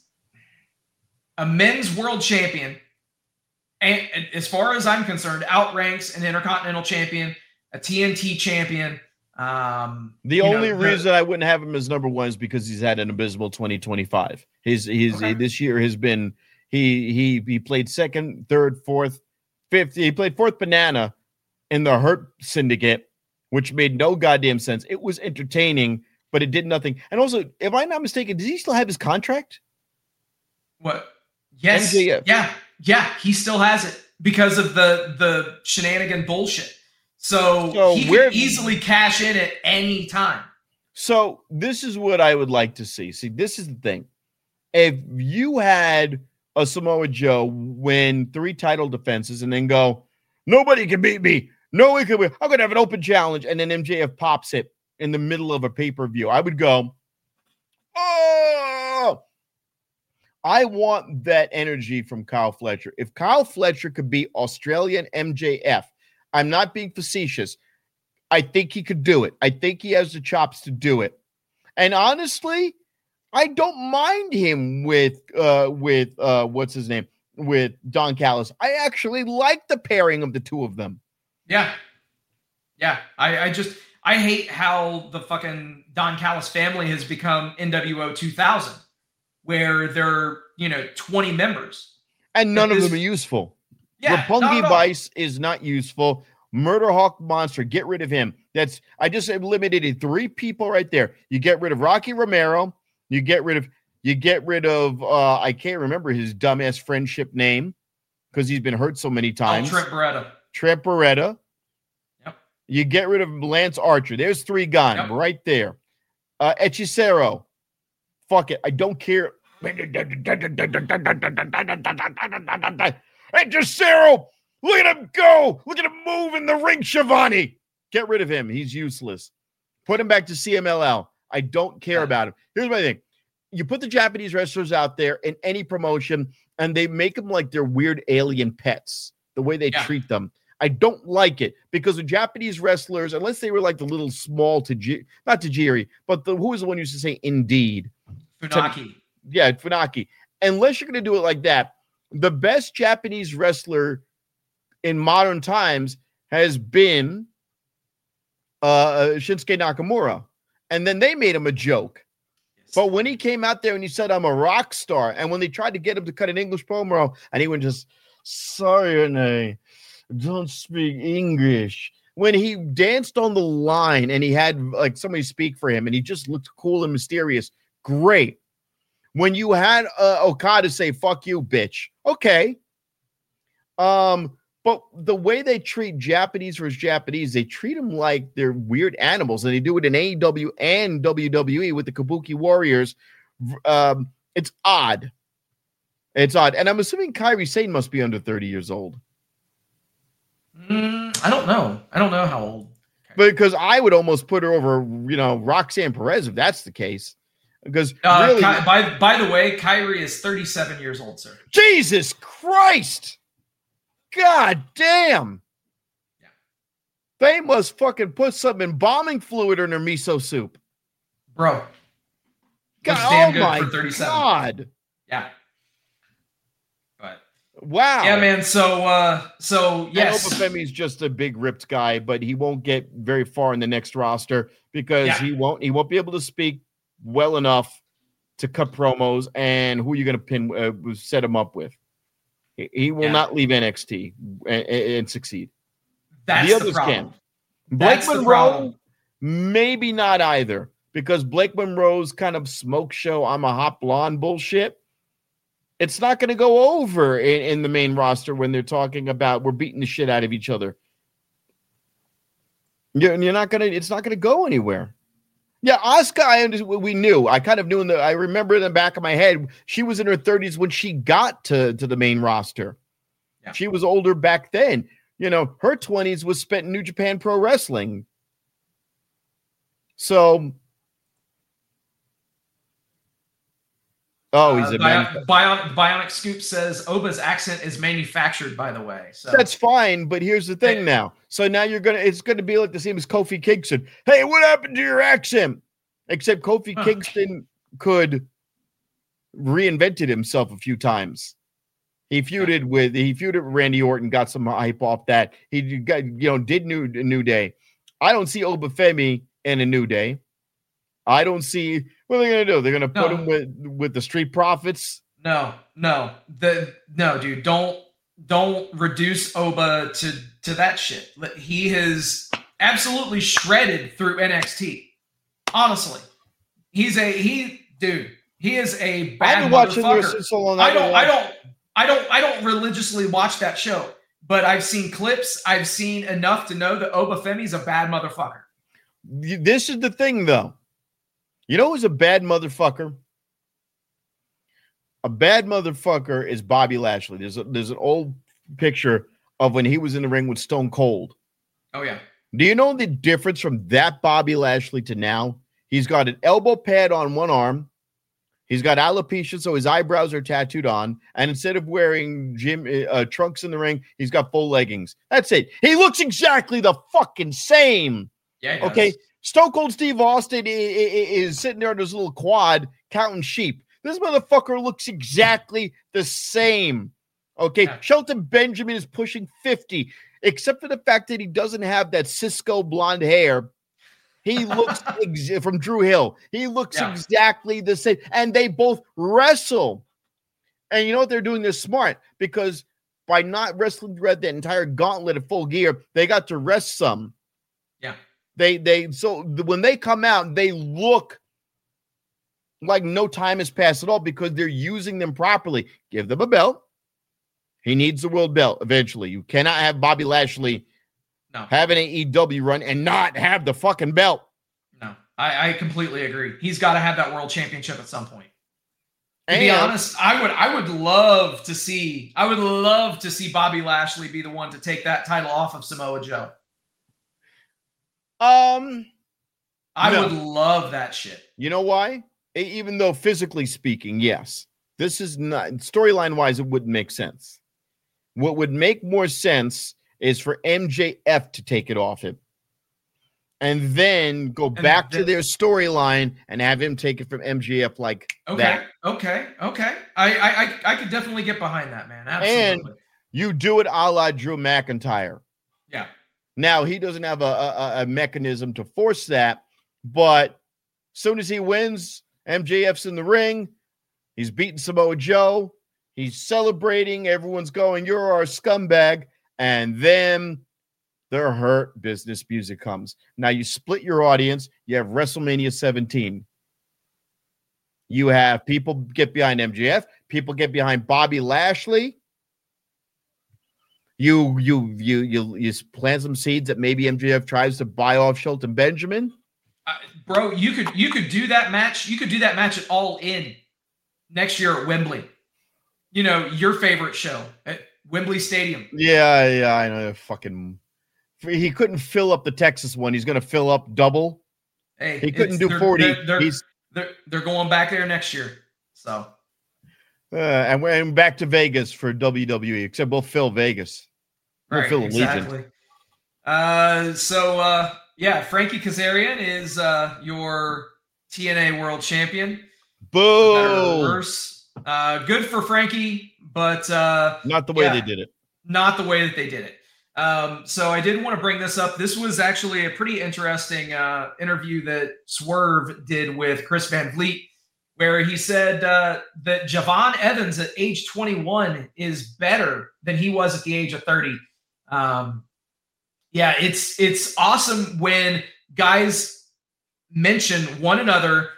a men's world champion. And as far as I'm concerned, outranks an Intercontinental champion, a T N T champion. Um, the only know, reason the, I wouldn't have him as number one is because he's had an abysmal twenty twenty-five. His his okay. This year has been he he he played second, third, fourth. fifth. He played fourth banana in the Hurt Syndicate, which made no goddamn sense. It was entertaining, but it did nothing. And also, if I'm not mistaken, does he still have his contract? What? Yes. M J F. Yeah. Yeah. He still has it because of the the shenanigan bullshit. So, So he we're- could easily cash in at any time. So this is what I would like to see. See, this is the thing. If you had a Samoa Joe win three title defenses and then go, nobody can beat me. No one can win. I'm going to have an open challenge. And then M J F pops it in the middle of a pay-per-view. I would go, oh, I want that energy from Kyle Fletcher. If Kyle Fletcher could be Australian M J F, I'm not being facetious. I think he could do it. I think he has the chops to do it. And honestly, I don't mind him with uh with uh what's his name? With Don Callis. I actually like the pairing of the two of them. Yeah. Yeah. I, I just I hate how the fucking Don Callis family has become N W O two thousand, where they're, you know, twenty members. And none of This- them are useful. Yeah. not Roppongi at all. Vice is not useful. Murder Hawk Monster, get rid of him. That's I just eliminated three people right there. You get rid of Rocky Romero. You get rid of you get rid of uh I can't remember his dumbass friendship name because he's been hurt so many Oh, times. Trent Beretta. Trent Beretta. Yep. You get rid of Lance Archer. There's three gone Yep. right there. Uh Hechicero. Fuck it. I don't care. Hechicero. Look at him go. Look at him move in the ring, Shivani. Get rid of him. He's useless. Put him back to C M L L. I don't care Yeah. about him. Here's my thing. You put the Japanese wrestlers out there in any promotion, and they make them like they're weird alien pets, the way they Yeah. treat them. I don't like it because the Japanese wrestlers, unless they were like the little small Tajiri, not Tajiri, but the who was the one who used to say indeed? Funaki. Yeah, Funaki. Unless you're going to do it like that, the best Japanese wrestler in modern times has been uh, Shinsuke Nakamura. And then they made him a joke. But when he came out there and he said, I'm a rock star, and when they tried to get him to cut an English promo, and he went just, sorry, I don't speak English. When he danced on the line and he had like somebody speak for him and he just looked cool and mysterious, great. When you had uh, Okada say, fuck you, bitch. Okay. Um, but the way they treat Japanese versus Japanese, they treat them like they're weird animals, and they do it in A E W and W W E with the Kabuki Warriors. Um, it's odd. It's odd. And I'm assuming Kairi Sane must be under thirty years old. Mm, I don't know. I don't know how old. Because I would almost put her over, you know, Roxanne Perez if that's the case. Because Uh, really, Ky- by by the way, Kyrie is thirty-seven years old, sir. Jesus Christ. God damn. Yeah. They must fucking put some embalming fluid in their miso soup. Bro. God, Looks damn oh good my for thirty-seven. God. Yeah. But Wow. yeah, man. So uh so yes. And Obafemi's just a big ripped guy, but he won't get very far in the next roster because Yeah. he won't he won't be able to speak well enough to cut promos. And who are you going to pin uh, set him up with? He, he will Yeah. not leave N X T and, and succeed. That's the the others problem. can. Blake That's the Monroe, problem. maybe not either, because Blake Monroe's kind of smoke show, I'm a hot blonde bullshit. It's not going to go over in, in the main roster when they're talking about we're beating the shit out of each other. You're, you're not going to, it's not going to go anywhere. Yeah, Asuka, I understand, we knew. I kind of knew in the, I remember in the back of my head, she was in her thirties when she got to, to the main roster. Yeah. She was older back then. You know, her twenties was spent in New Japan Pro Wrestling. So, oh, he's Uh, a Bio- man. Bion- Bionic Scoop says Oba's accent is manufactured, by the way. So That's fine, but here's the thing now. So now you're gonna, it's gonna be like the same as Kofi Kingston. Hey, what happened to your accent? Except Kofi Huh. Kingston could reinvented himself a few times. He feuded with he feuded with Randy Orton, got some hype off that. He got you know did new New Day. I don't see Obafemi in a New Day. I don't see what are they gonna do. They're gonna put No. him with with the Street Profits. no, no, the no, dude, don't don't reduce Oba to to that shit. He has absolutely shredded through N X T. Honestly, he's a he, dude. He is a bad I've been watching motherfucker. this since so long. I don't, I don't, I don't, I don't religiously watch that show, but I've seen clips. I've seen enough to know that Oba Femi's a bad motherfucker. This is the thing, though. You know who's a bad motherfucker? A bad motherfucker is Bobby Lashley. There's a, there's an old picture of when he was in the ring with Stone Cold. Oh, yeah. Do you know the difference from that Bobby Lashley to now? He's got an elbow pad on one arm. He's got alopecia, so his eyebrows are tattooed on. And instead of wearing gym uh, trunks in the ring, he's got full leggings. That's it. He looks exactly the fucking same. Yeah. Okay. Stone Cold Steve Austin is, is sitting there on his little quad counting sheep. This motherfucker looks exactly the same. Okay. Yeah. Shelton Benjamin is pushing fifty, except for the fact that he doesn't have that Cisco blonde hair. He looks ex- from Drew Hill. He looks yeah. exactly the same. And they both wrestle. And you know what they're doing? They're smart because by not wrestling throughout the entire gauntlet of Full Gear, they got to rest some. Yeah. They, they, so when they come out, they look like no time has passed at all because they're using them properly. Give them a belt. He needs the world belt eventually. You cannot have Bobby Lashley No. have an A E W run and not have the fucking belt. No, I, I completely agree. He's got to have that world championship at some point. To and, be honest, I would I would love to see I would love to see Bobby Lashley be the one to take that title off of Samoa Joe. Um, I no. would love that shit. You know why? Even though physically speaking, yes, this is not storyline wise, it wouldn't make sense. What would make more sense is for M J F to take it off him and then go and back then, to their storyline and have him take it from M J F like okay, that. Okay, okay. I, I I could definitely get behind that, man. Absolutely. And you do it a la Drew McIntyre. Yeah. Now, he doesn't have a, a, a mechanism to force that, but as soon as he wins, M J F's in the ring. He's beating Samoa Joe. He's celebrating. Everyone's going, you're our scumbag. And then the Hurt Business music comes. Now you split your audience. You have WrestleMania seventeen. You have people get behind M J F. People get behind Bobby Lashley. You you you you you plant some seeds that maybe M J F tries to buy off Shelton Benjamin. Uh, bro, you could you could do that match. You could do that match at All In next year at Wembley. You know, your favorite show at Wembley Stadium. Yeah, yeah, I know. Fucking, he couldn't fill up the Texas one. He's going to fill up double. Hey, he couldn't do they're, forty. They're, they're, He's they're, they're going back there next year. So, uh, and we're and back to Vegas for W W E. Except we'll fill Vegas. We'll right, fill exactly. Uh, so uh, yeah, Frankie Kazarian is uh your T N A World Champion. Boo! Uh, good for Frankie, but uh, not the way yeah, they did it. Not the way that they did it. Um, so I did want to bring this up. This was actually a pretty interesting uh, interview that Swerve did with Chris Van Vliet, where he said uh, that Javon Evans at age twenty-one is better than he was at the age of thirty. Um, yeah, it's it's awesome when guys mention one another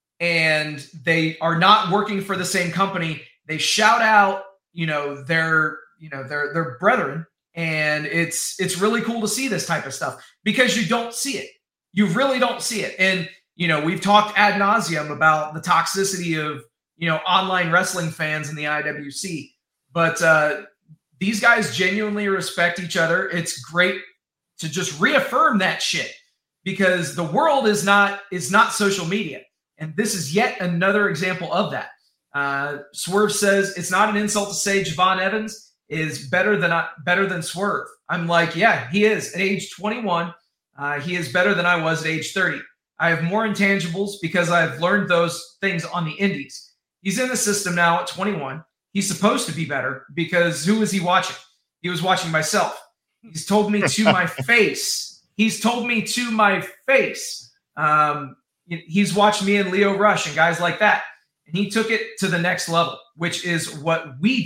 and they are not working for the same company. They shout out, you know, their, you know, their, their brethren. And it's, it's really cool to see this type of stuff because you don't see it. You really don't see it. And, you know, we've talked ad nauseum about the toxicity of, you know, online wrestling fans in the I W C, but uh, these guys genuinely respect each other. It's great to just reaffirm that shit because the world is not, is not social media. And this is yet another example of that. Uh, Swerve says it's not an insult to say Javon Evans is better than uh, better than Swerve. I'm like, yeah, he is. At age twenty-one, uh, he is better than I was at age thirty. I have more intangibles because I've learned those things on the indies. He's in the system now at twenty-one. He's supposed to be better because who was he watching? He was watching myself. He's told me to my face. He's told me to my face. Um, He's watched me and Leo Rush and guys like that. And he took it to the next level, which is what we did.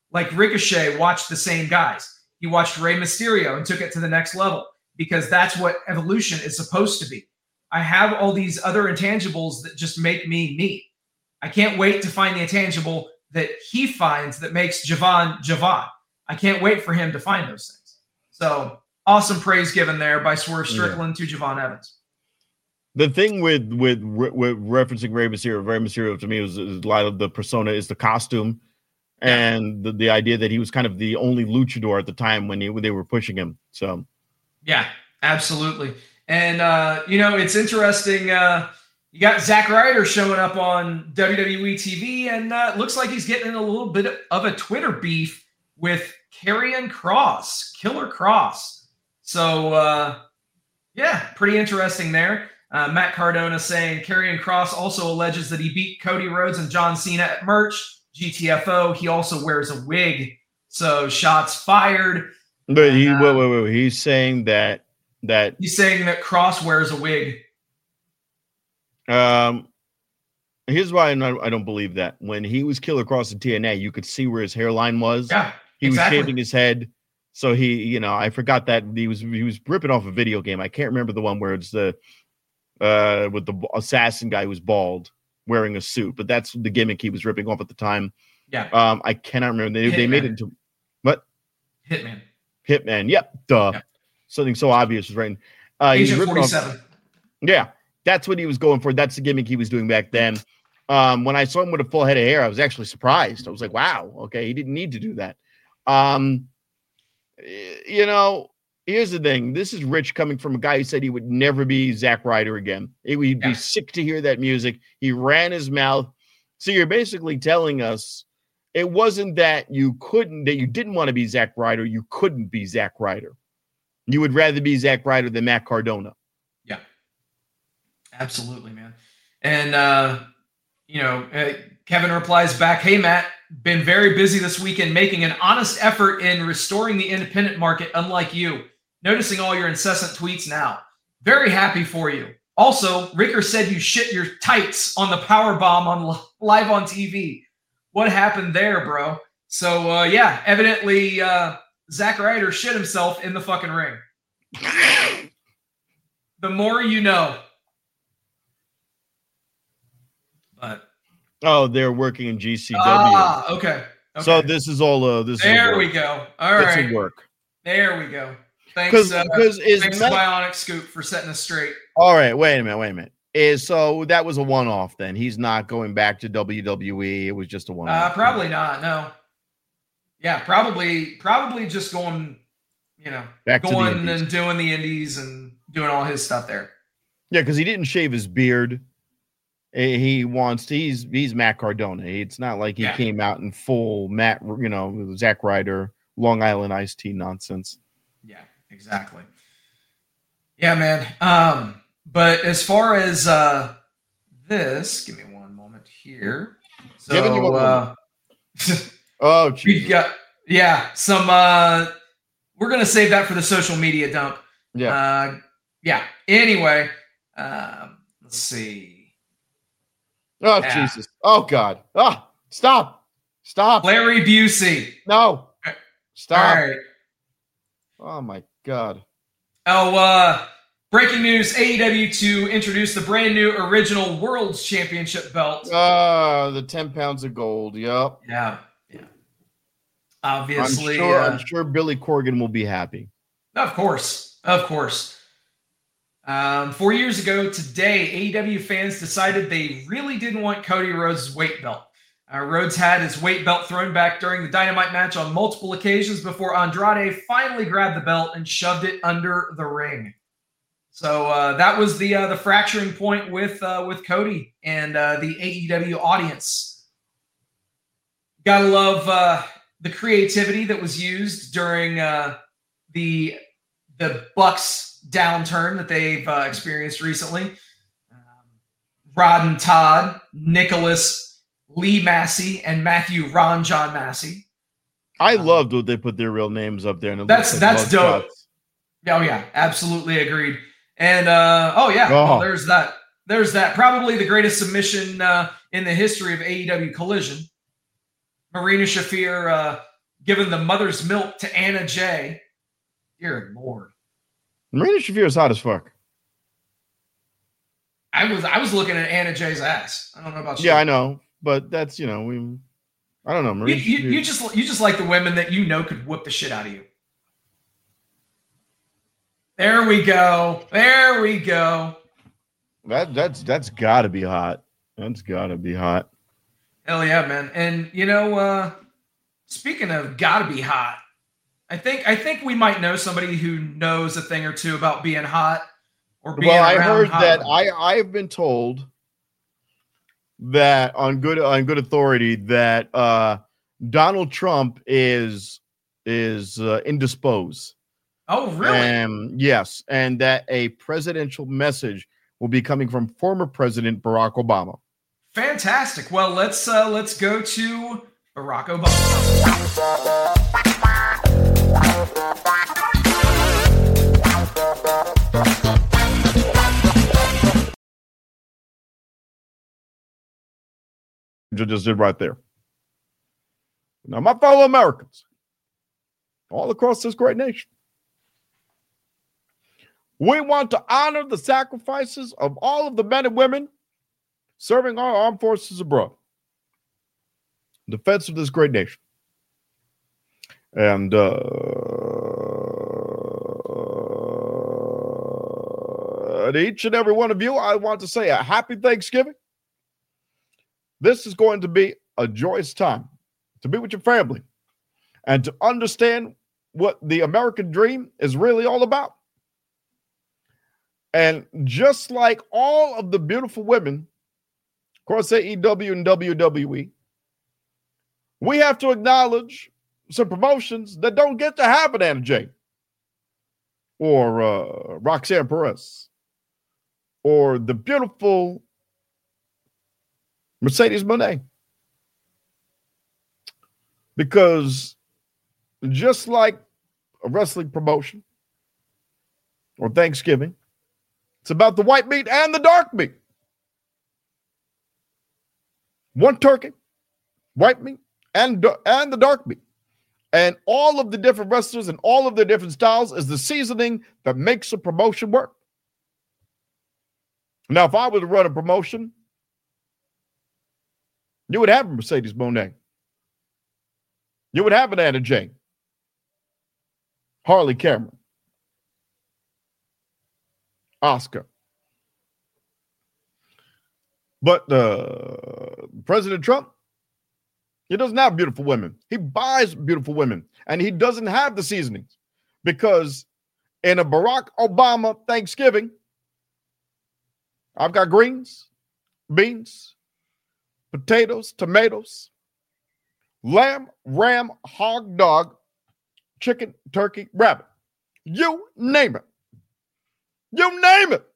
like Ricochet watched the same guys. He watched Rey Mysterio and took it to the next level because that's what evolution is supposed to be. I have all these other intangibles that just make me me. I can't wait to find the intangible that he finds that makes Javon Javon. I can't wait for him to find those things. So awesome praise given there by Swerve Strickland yeah. to Javon Evans. The thing with with with referencing Rey Mysterio, Rey Mysterio to me was, was a lot of the persona is the costume yeah. and the, the idea that he was kind of the only luchador at the time when, he, when they were pushing him. So, yeah, absolutely. And, uh, you know, it's interesting. Uh, you got Zack Ryder showing up on W W E T V, and uh, it looks like he's getting in a little bit of a Twitter beef with Karrion Kross, Killer Kross. So, uh, yeah, pretty interesting there. Uh, Matt Cardona saying Karrion Kross also alleges that he beat Cody Rhodes and John Cena at Merch, G T F O. He also wears a wig. So shots fired. But he, uh, wait, wait, wait. He's saying that that he's saying that Kross wears a wig. Um, here's why I'm not, I don't believe that. When he was Killer Kross in T N A, you could see where his hairline was. Yeah, he exactly. was shaving his head. So he, you know, I forgot that he was he was ripping off a video game. I can't remember the one where it's the uh with the assassin guy who's bald wearing a suit, but that's the gimmick he was ripping off at the time. Yeah. Um, I cannot remember. They, they made it into what? Hitman. Hitman. Yep. Duh. Yep. Something so obvious was right. Uh, Agent forty-seven. Off, yeah, that's what he was going for. That's the gimmick he was doing back then. Um, when I saw him with a full head of hair, I was actually surprised. I was like, wow, okay, he didn't need to do that. Um, you know, here's the thing. This is Rich coming from a guy who said he would never be Zack Ryder again. He would yeah. be sick to hear that music. He ran his mouth. So you're basically telling us it wasn't that you couldn't, that you didn't want to be Zack Ryder. You couldn't be Zack Ryder. You would rather be Zack Ryder than Matt Cardona. Yeah, absolutely, man. And, uh, you know, uh, Kevin replies back, hey, Matt, been very busy this weekend making an honest effort in restoring the independent market, unlike you. Noticing all your incessant tweets now. Very happy for you. Also, Ricker said you shit your tights on the power bomb on live on T V. What happened there, bro? So, uh, yeah, evidently uh, Zack Ryder shit himself in the fucking ring. The more you know. But oh, they're working in G C W. Ah, okay. okay. So this is all. Uh, this there is we go. All right. This will work. There we go. Thanks, Cause, uh, cause is thanks Matt- Bionic Scoop for setting us straight. All right, wait a minute, wait a minute. Is so that was a one-off then? He's not going back to W W E. It was just a one-off. Uh, probably not. No. Yeah, probably, probably just going, you know, back going and doing the indies and doing all his stuff there. Yeah, because he didn't shave his beard. He wants to, he's he's Matt Cardona. It's not like he yeah. came out in full Matt, you know, Zack Ryder, Long Island iced tea nonsense. Yeah, exactly. Yeah, man. Um, but as far as uh, this, give me one moment here. So, uh, oh, we got yeah, some. Uh, we're gonna save that for the social media dump. Yeah, uh, yeah. Anyway, um, let's see. Oh yeah. Jesus! Oh God! Oh, stop! Stop! Larry Busey. No! Stop! All right. Oh my God! Oh, uh, breaking news: A E W to introduce the brand new original World's Championship belt. Ah, uh, the ten pounds of gold. Yep. Yeah, yeah. Obviously, I'm sure, uh, I'm sure Billy Corgan will be happy. Of course, of course. Um, four years ago today, A E W fans decided they really didn't want Cody Rhodes' weight belt. Uh, Rhodes had his weight belt thrown back during the Dynamite match on multiple occasions before Andrade finally grabbed the belt and shoved it under the ring. So uh, that was the uh, the fracturing point with uh, with Cody and uh, the A E W audience. Gotta love uh, the creativity that was used during uh, the the Bucks downturn that they've uh, experienced recently. Um, Rod and Todd, Nicholas Lee Massey, and Matthew Ron John Massey. I um, loved what they put their real names up there. And that's that's dope. Shots. Oh yeah, absolutely agreed. And uh, oh yeah, oh. Well, there's that. There's that. Probably the greatest submission uh, in the history of A E W Collision. Marina Shafir uh, giving the mother's milk to Anna Jay. Dear Lord. Marina Shafir is hot as fuck. I was I was looking at Anna Jay's ass. I don't know about you. Yeah, I know, but that's you know we. I don't know. You, Marina you, Shafir- you just you just like the women that you know could whoop the shit out of you. There we go. There we go. that that's that's got to be hot. That's got to be hot. Hell yeah, man. And you know, uh, speaking of gotta be hot, I think I think we might know somebody who knows a thing or two about being hot or being Well, I around heard hot that women. I I have been told that on good on good authority that uh, Donald Trump is is uh, indisposed. Oh, really? And yes, and that a presidential message will be coming from former President Barack Obama. Fantastic. Well, let's uh, let's go to Barack Obama. You just did right there. Now, my fellow Americans, all across this great nation, we want to honor the sacrifices of all of the men and women serving our armed forces abroad in defense of this great nation. And uh, to each and every one of you, I want to say a happy Thanksgiving. This is going to be a joyous time to be with your family and to understand what the American dream is really all about. And just like all of the beautiful women across A E W and W W E, we have to acknowledge some promotions that don't get to happen, Anna Jay, or uh, Roxanne Perez, or the beautiful Mercedes Moné. Because just like a wrestling promotion or Thanksgiving, it's about the white meat and the dark meat. One turkey, white meat, and, and the dark meat. And all of the different wrestlers and all of their different styles is the seasoning that makes a promotion work. Now, if I were to run a promotion, you would have a Mercedes Moné. You would have an Anna Jay, Harley Cameron, Oscar. But uh, President Trump, he doesn't have beautiful women. He buys beautiful women, and he doesn't have the seasonings because in a Barack Obama Thanksgiving, I've got greens, beans, potatoes, tomatoes, lamb, ram, hog, dog, chicken, turkey, rabbit. You name it. You name it.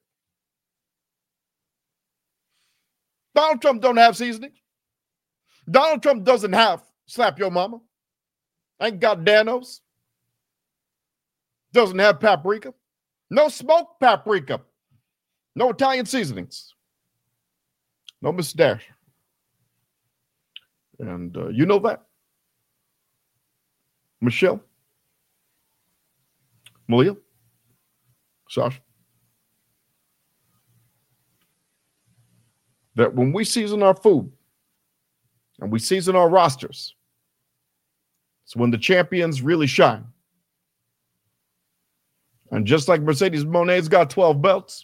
Donald Trump don't have seasonings. Donald Trump doesn't have slap your mama. Ain't got Danos. Doesn't have paprika. No smoked paprika. No Italian seasonings. No Mister Dash. And uh, you know that. Michelle. Malia. Sasha. That when we season our food and we season our rosters, it's when the champions really shine. And just like Mercedes Moné's got twelve belts,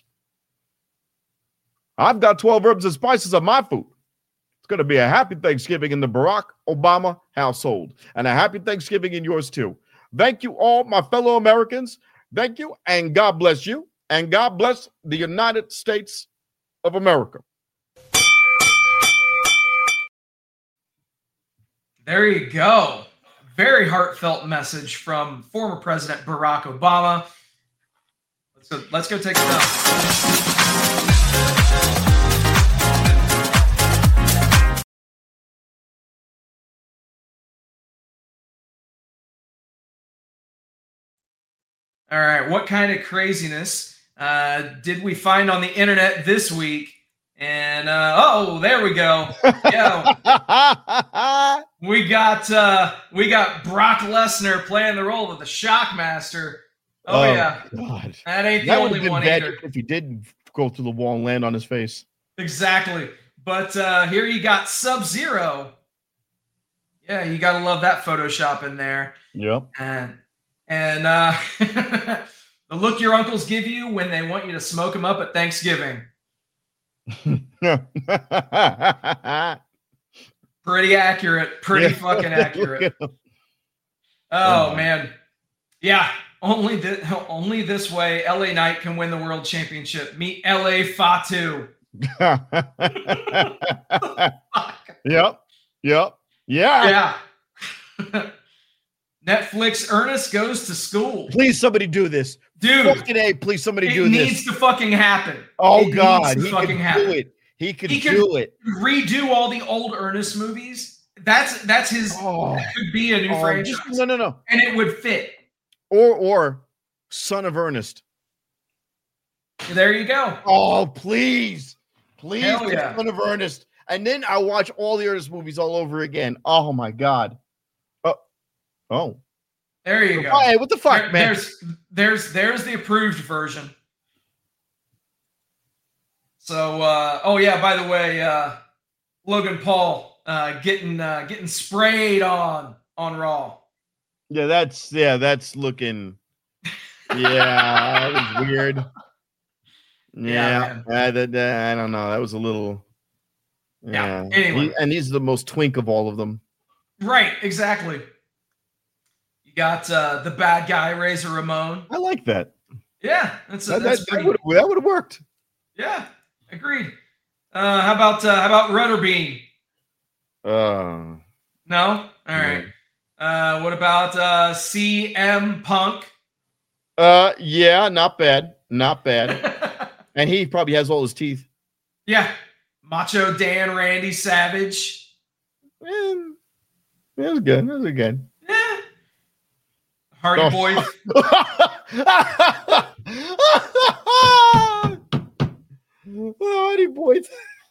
I've got twelve herbs and spices on my food. It's going to be a happy Thanksgiving in the Barack Obama household and a happy Thanksgiving in yours too. Thank you all, my fellow Americans. Thank you, and God bless you, and God bless the United States of America. There you go. Very heartfelt message from former President Barack Obama. Let's go, let's go take a look. All right, what kind of craziness uh, did we find on the internet this week And uh, oh, there we go. Yeah, we got uh, we got Brock Lesnar playing the role of the Shockmaster. Oh, oh yeah, God. That ain't the that only one bad either. If he did go through the wall and land on his face. Exactly. But uh, here you got Sub-Zero. Yeah, you gotta love that Photoshop in there. Yep. And and uh, the look your uncles give you when they want you to smoke them up at Thanksgiving. Pretty accurate. Pretty yeah. fucking accurate. Oh, oh man. Yeah. Only this, only this way L A Knight can win the world championship. Meet L A Fatu. Yep. Yep. Yeah. Yeah. Netflix Ernest goes to school. Please somebody do this. Dude. Fucking A, please somebody do this. It needs to fucking happen. Oh it God. He fucking can happen. do it. He could he do it. Redo all the old Ernest movies. That's that's his oh. that could be a new oh, franchise. Just, no, no, no. And it would fit. Or or Son of Ernest. There you go. Oh, please. Please yeah. Son of Ernest. And then I'll watch all the Ernest movies all over again. Oh my God. Oh. Oh. There you go. Hey, what the fuck, there, man? There's there's there's the approved version. So uh, oh yeah, by the way, uh, Logan Paul uh, getting uh, getting sprayed on on Raw. Yeah, that's yeah, that's looking. Yeah, that was weird. Yeah, yeah I, that, that, I don't know. That was a little. Yeah. yeah. Anyway, he, and he's the most twink of all of them. Right. Exactly. You got uh, the bad guy, Razor Ramon. I like that. Yeah, that's, that, that's that, that would have worked. Yeah, agreed. Uh, how about uh, how about Rudder Bean? Uh, no. All right. No. Uh, what about uh, C M Punk? Uh, yeah, not bad, not bad. And he probably has all his teeth. Yeah, Macho Dan, Randy Savage. Eh, that was good. That was good. Yeah. Hardy oh. Boys. Hardy Boys.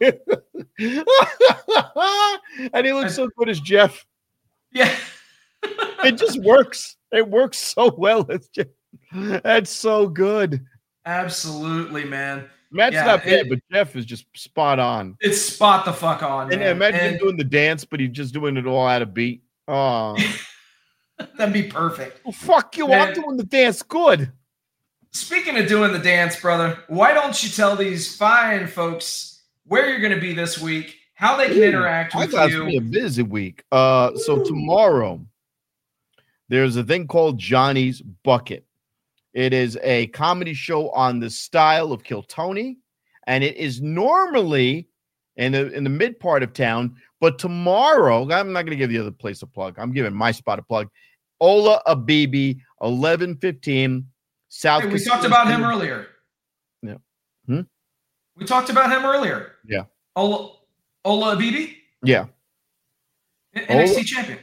And he looks so good as Jeff. Yeah. It just works. It works so well as Jeff. That's so good. Absolutely, man. Matt's yeah, not bad, it, but Jeff is just spot on. It's spot the fuck on. And man. imagine and, him doing the dance, but he's just doing it all out of beat. Oh, that'd be perfect. Well, fuck you. Man, I'm doing the dance good. Speaking of doing the dance, brother, why don't you tell these fine folks where you're going to be this week, how they can Ooh, interact with I got you? It's a busy week. Uh, Ooh. So tomorrow, there's a thing called Johnny's Bucket. It is a comedy show on the style of Kill Tony, and it is normally in the in the mid part of town. But tomorrow, I'm not going to give the other place a plug. I'm giving my spot a plug. Ola Abibi, eleven fifteen South. Hey, we talked about him earlier. Yeah. Hmm? We talked about him earlier. Yeah. Ola Ola Abibi? Yeah. N X T Ola, champion.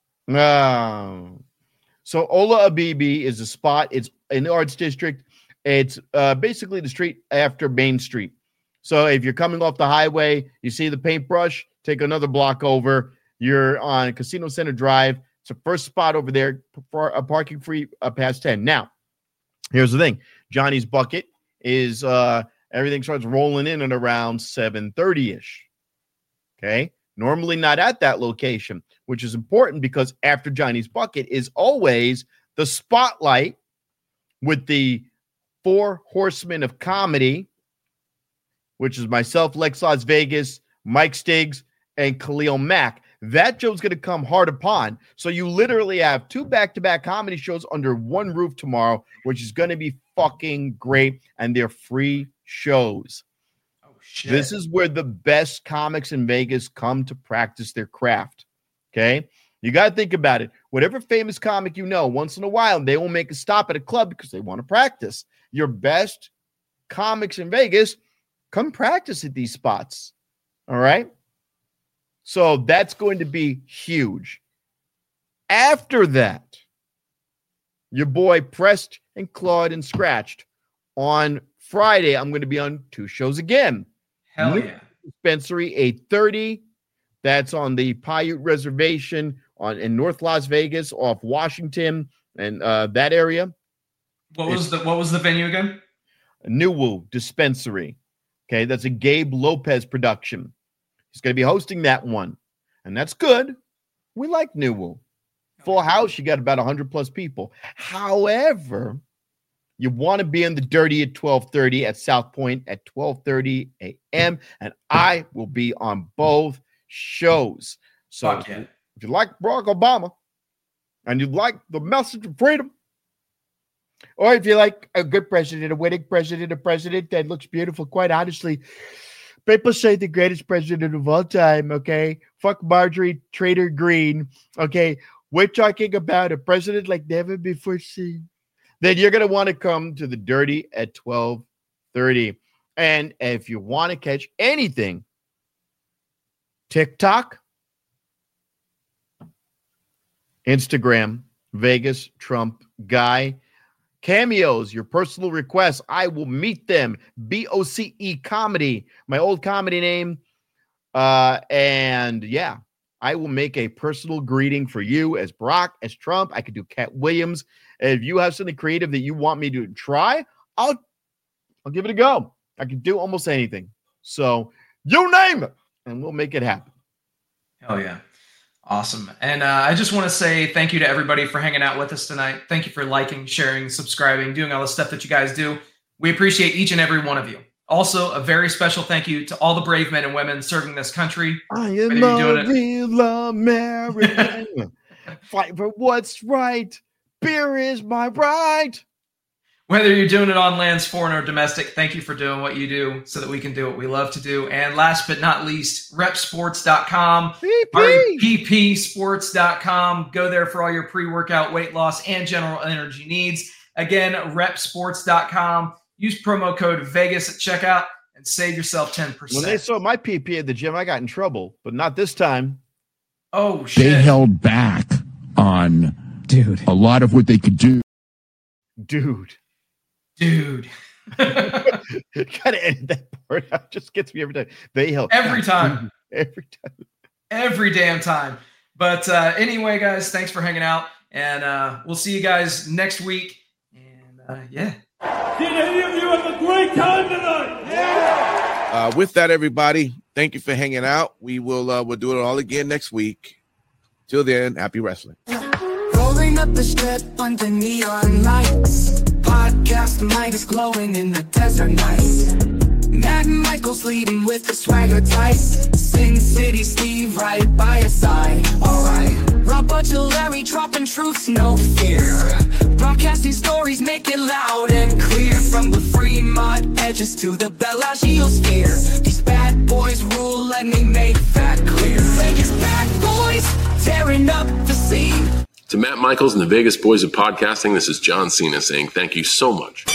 No. So Ola Abibi is a spot. It's in the Arts District. It's uh, basically the street after Main Street. So if you're coming off the highway, you see the paintbrush, take another block over. You're on Casino Center Drive. It's the first spot over there for a parking free uh, past ten. Now, here's the thing. Johnny's Bucket is uh, everything starts rolling in at around seven thirty-ish. Okay? Normally not at that location, which is important because after Johnny's Bucket is always the spotlight with the four horsemen of comedy, which is myself, Lex Las Vegas, Mike Stiggs, and Khalil Mack. That show's going to come hard upon. So you literally have two back-to-back comedy shows under one roof tomorrow, which is going to be fucking great. And they're free shows. Oh, shit. This is where the best comics in Vegas come to practice their craft. Okay? You got to think about it. Whatever famous comic you know, once in a while, they will make a stop at a club because they want to practice. Your best comics in Vegas come practice at these spots. All right? So that's going to be huge. After that, your boy Pressed and Clawed and Scratched. On Friday, I'm going to be on two shows again. Hell New yeah. Dispensary, eight thirty. That's on the Paiute Reservation on in North Las Vegas off Washington and uh, that area. What was the what was the venue again? New Dispensary. Okay, that's a Gabe Lopez production. He's going to be hosting that one, and that's good. We like New Full house, you got about one hundred plus people. However, you want to be in the dirty at twelve thirty at South Point at twelve thirty a.m., and I will be on both shows. So Fuck yeah. if you like Barack Obama and you like the message of freedom, or if you like a good president, a winning president, a president that looks beautiful, quite honestly, people say the greatest president of all time, okay? Fuck Marjorie Taylor Greene, okay? We're talking about a president like never before seen. Then you're going to want to come to the Dirty at twelve thirty. And if you want to catch anything, TikTok, Instagram, Vegas Trump Guy, cameos, your personal requests, I will meet them. B O C E Comedy, my old comedy name. Uh, and yeah, I will make a personal greeting for you as Barack, as Trump. I could do Cat Williams. If you have something creative that you want me to try, I'll I'll give it a go. I can do almost anything. So you name it, and we'll make it happen. Hell yeah. Awesome. And uh, I just want to say thank you to everybody for hanging out with us tonight. Thank you for liking, sharing, subscribing, doing all the stuff that you guys do. We appreciate each and every one of you. Also, a very special thank you to all the brave men and women serving this country. I am a real American. Fight for what's right. Beer is my right. Whether you're doing it on lands, foreign or domestic, thank you for doing what you do so that we can do what we love to do. And last but not least, rep sports dot com, P P sports dot com. Go there for all your pre-workout, weight loss, and general energy needs. Again, rep sports dot com. Use promo code Vegas at checkout and save yourself ten percent. When they saw my P P at the gym, I got in trouble, but not this time. Oh, shit. They held back on Dude. a lot of what they could do. Dude. Dude. Gotta edit that part out. Just gets me every time. They help Every time. Every time. Every damn time. But uh, anyway, guys, thanks for hanging out. And uh, we'll see you guys next week. And uh, yeah. Did any of you have a great time tonight? Yeah. Uh, with that, everybody, thank you for hanging out. We will uh, we'll do it all again next week. Till then, happy wrestling. Rolling up the strip under neon lights. Podcast mic is glowing in the desert nights. Matt Michaels leading with the swagger tights. Sin City Steve right by your side. Alright. Rob Butcher Larry dropping truths, no fear. Broadcasting stories, make it loud and clear. From the Fremont edges to the Bellagio sphere. These bad boys rule, let me make that clear. Vegas bad boys, tearing up the scene. To Matt Michaels and the Vegas Boys of Podcasting, this is John Cena saying thank you so much.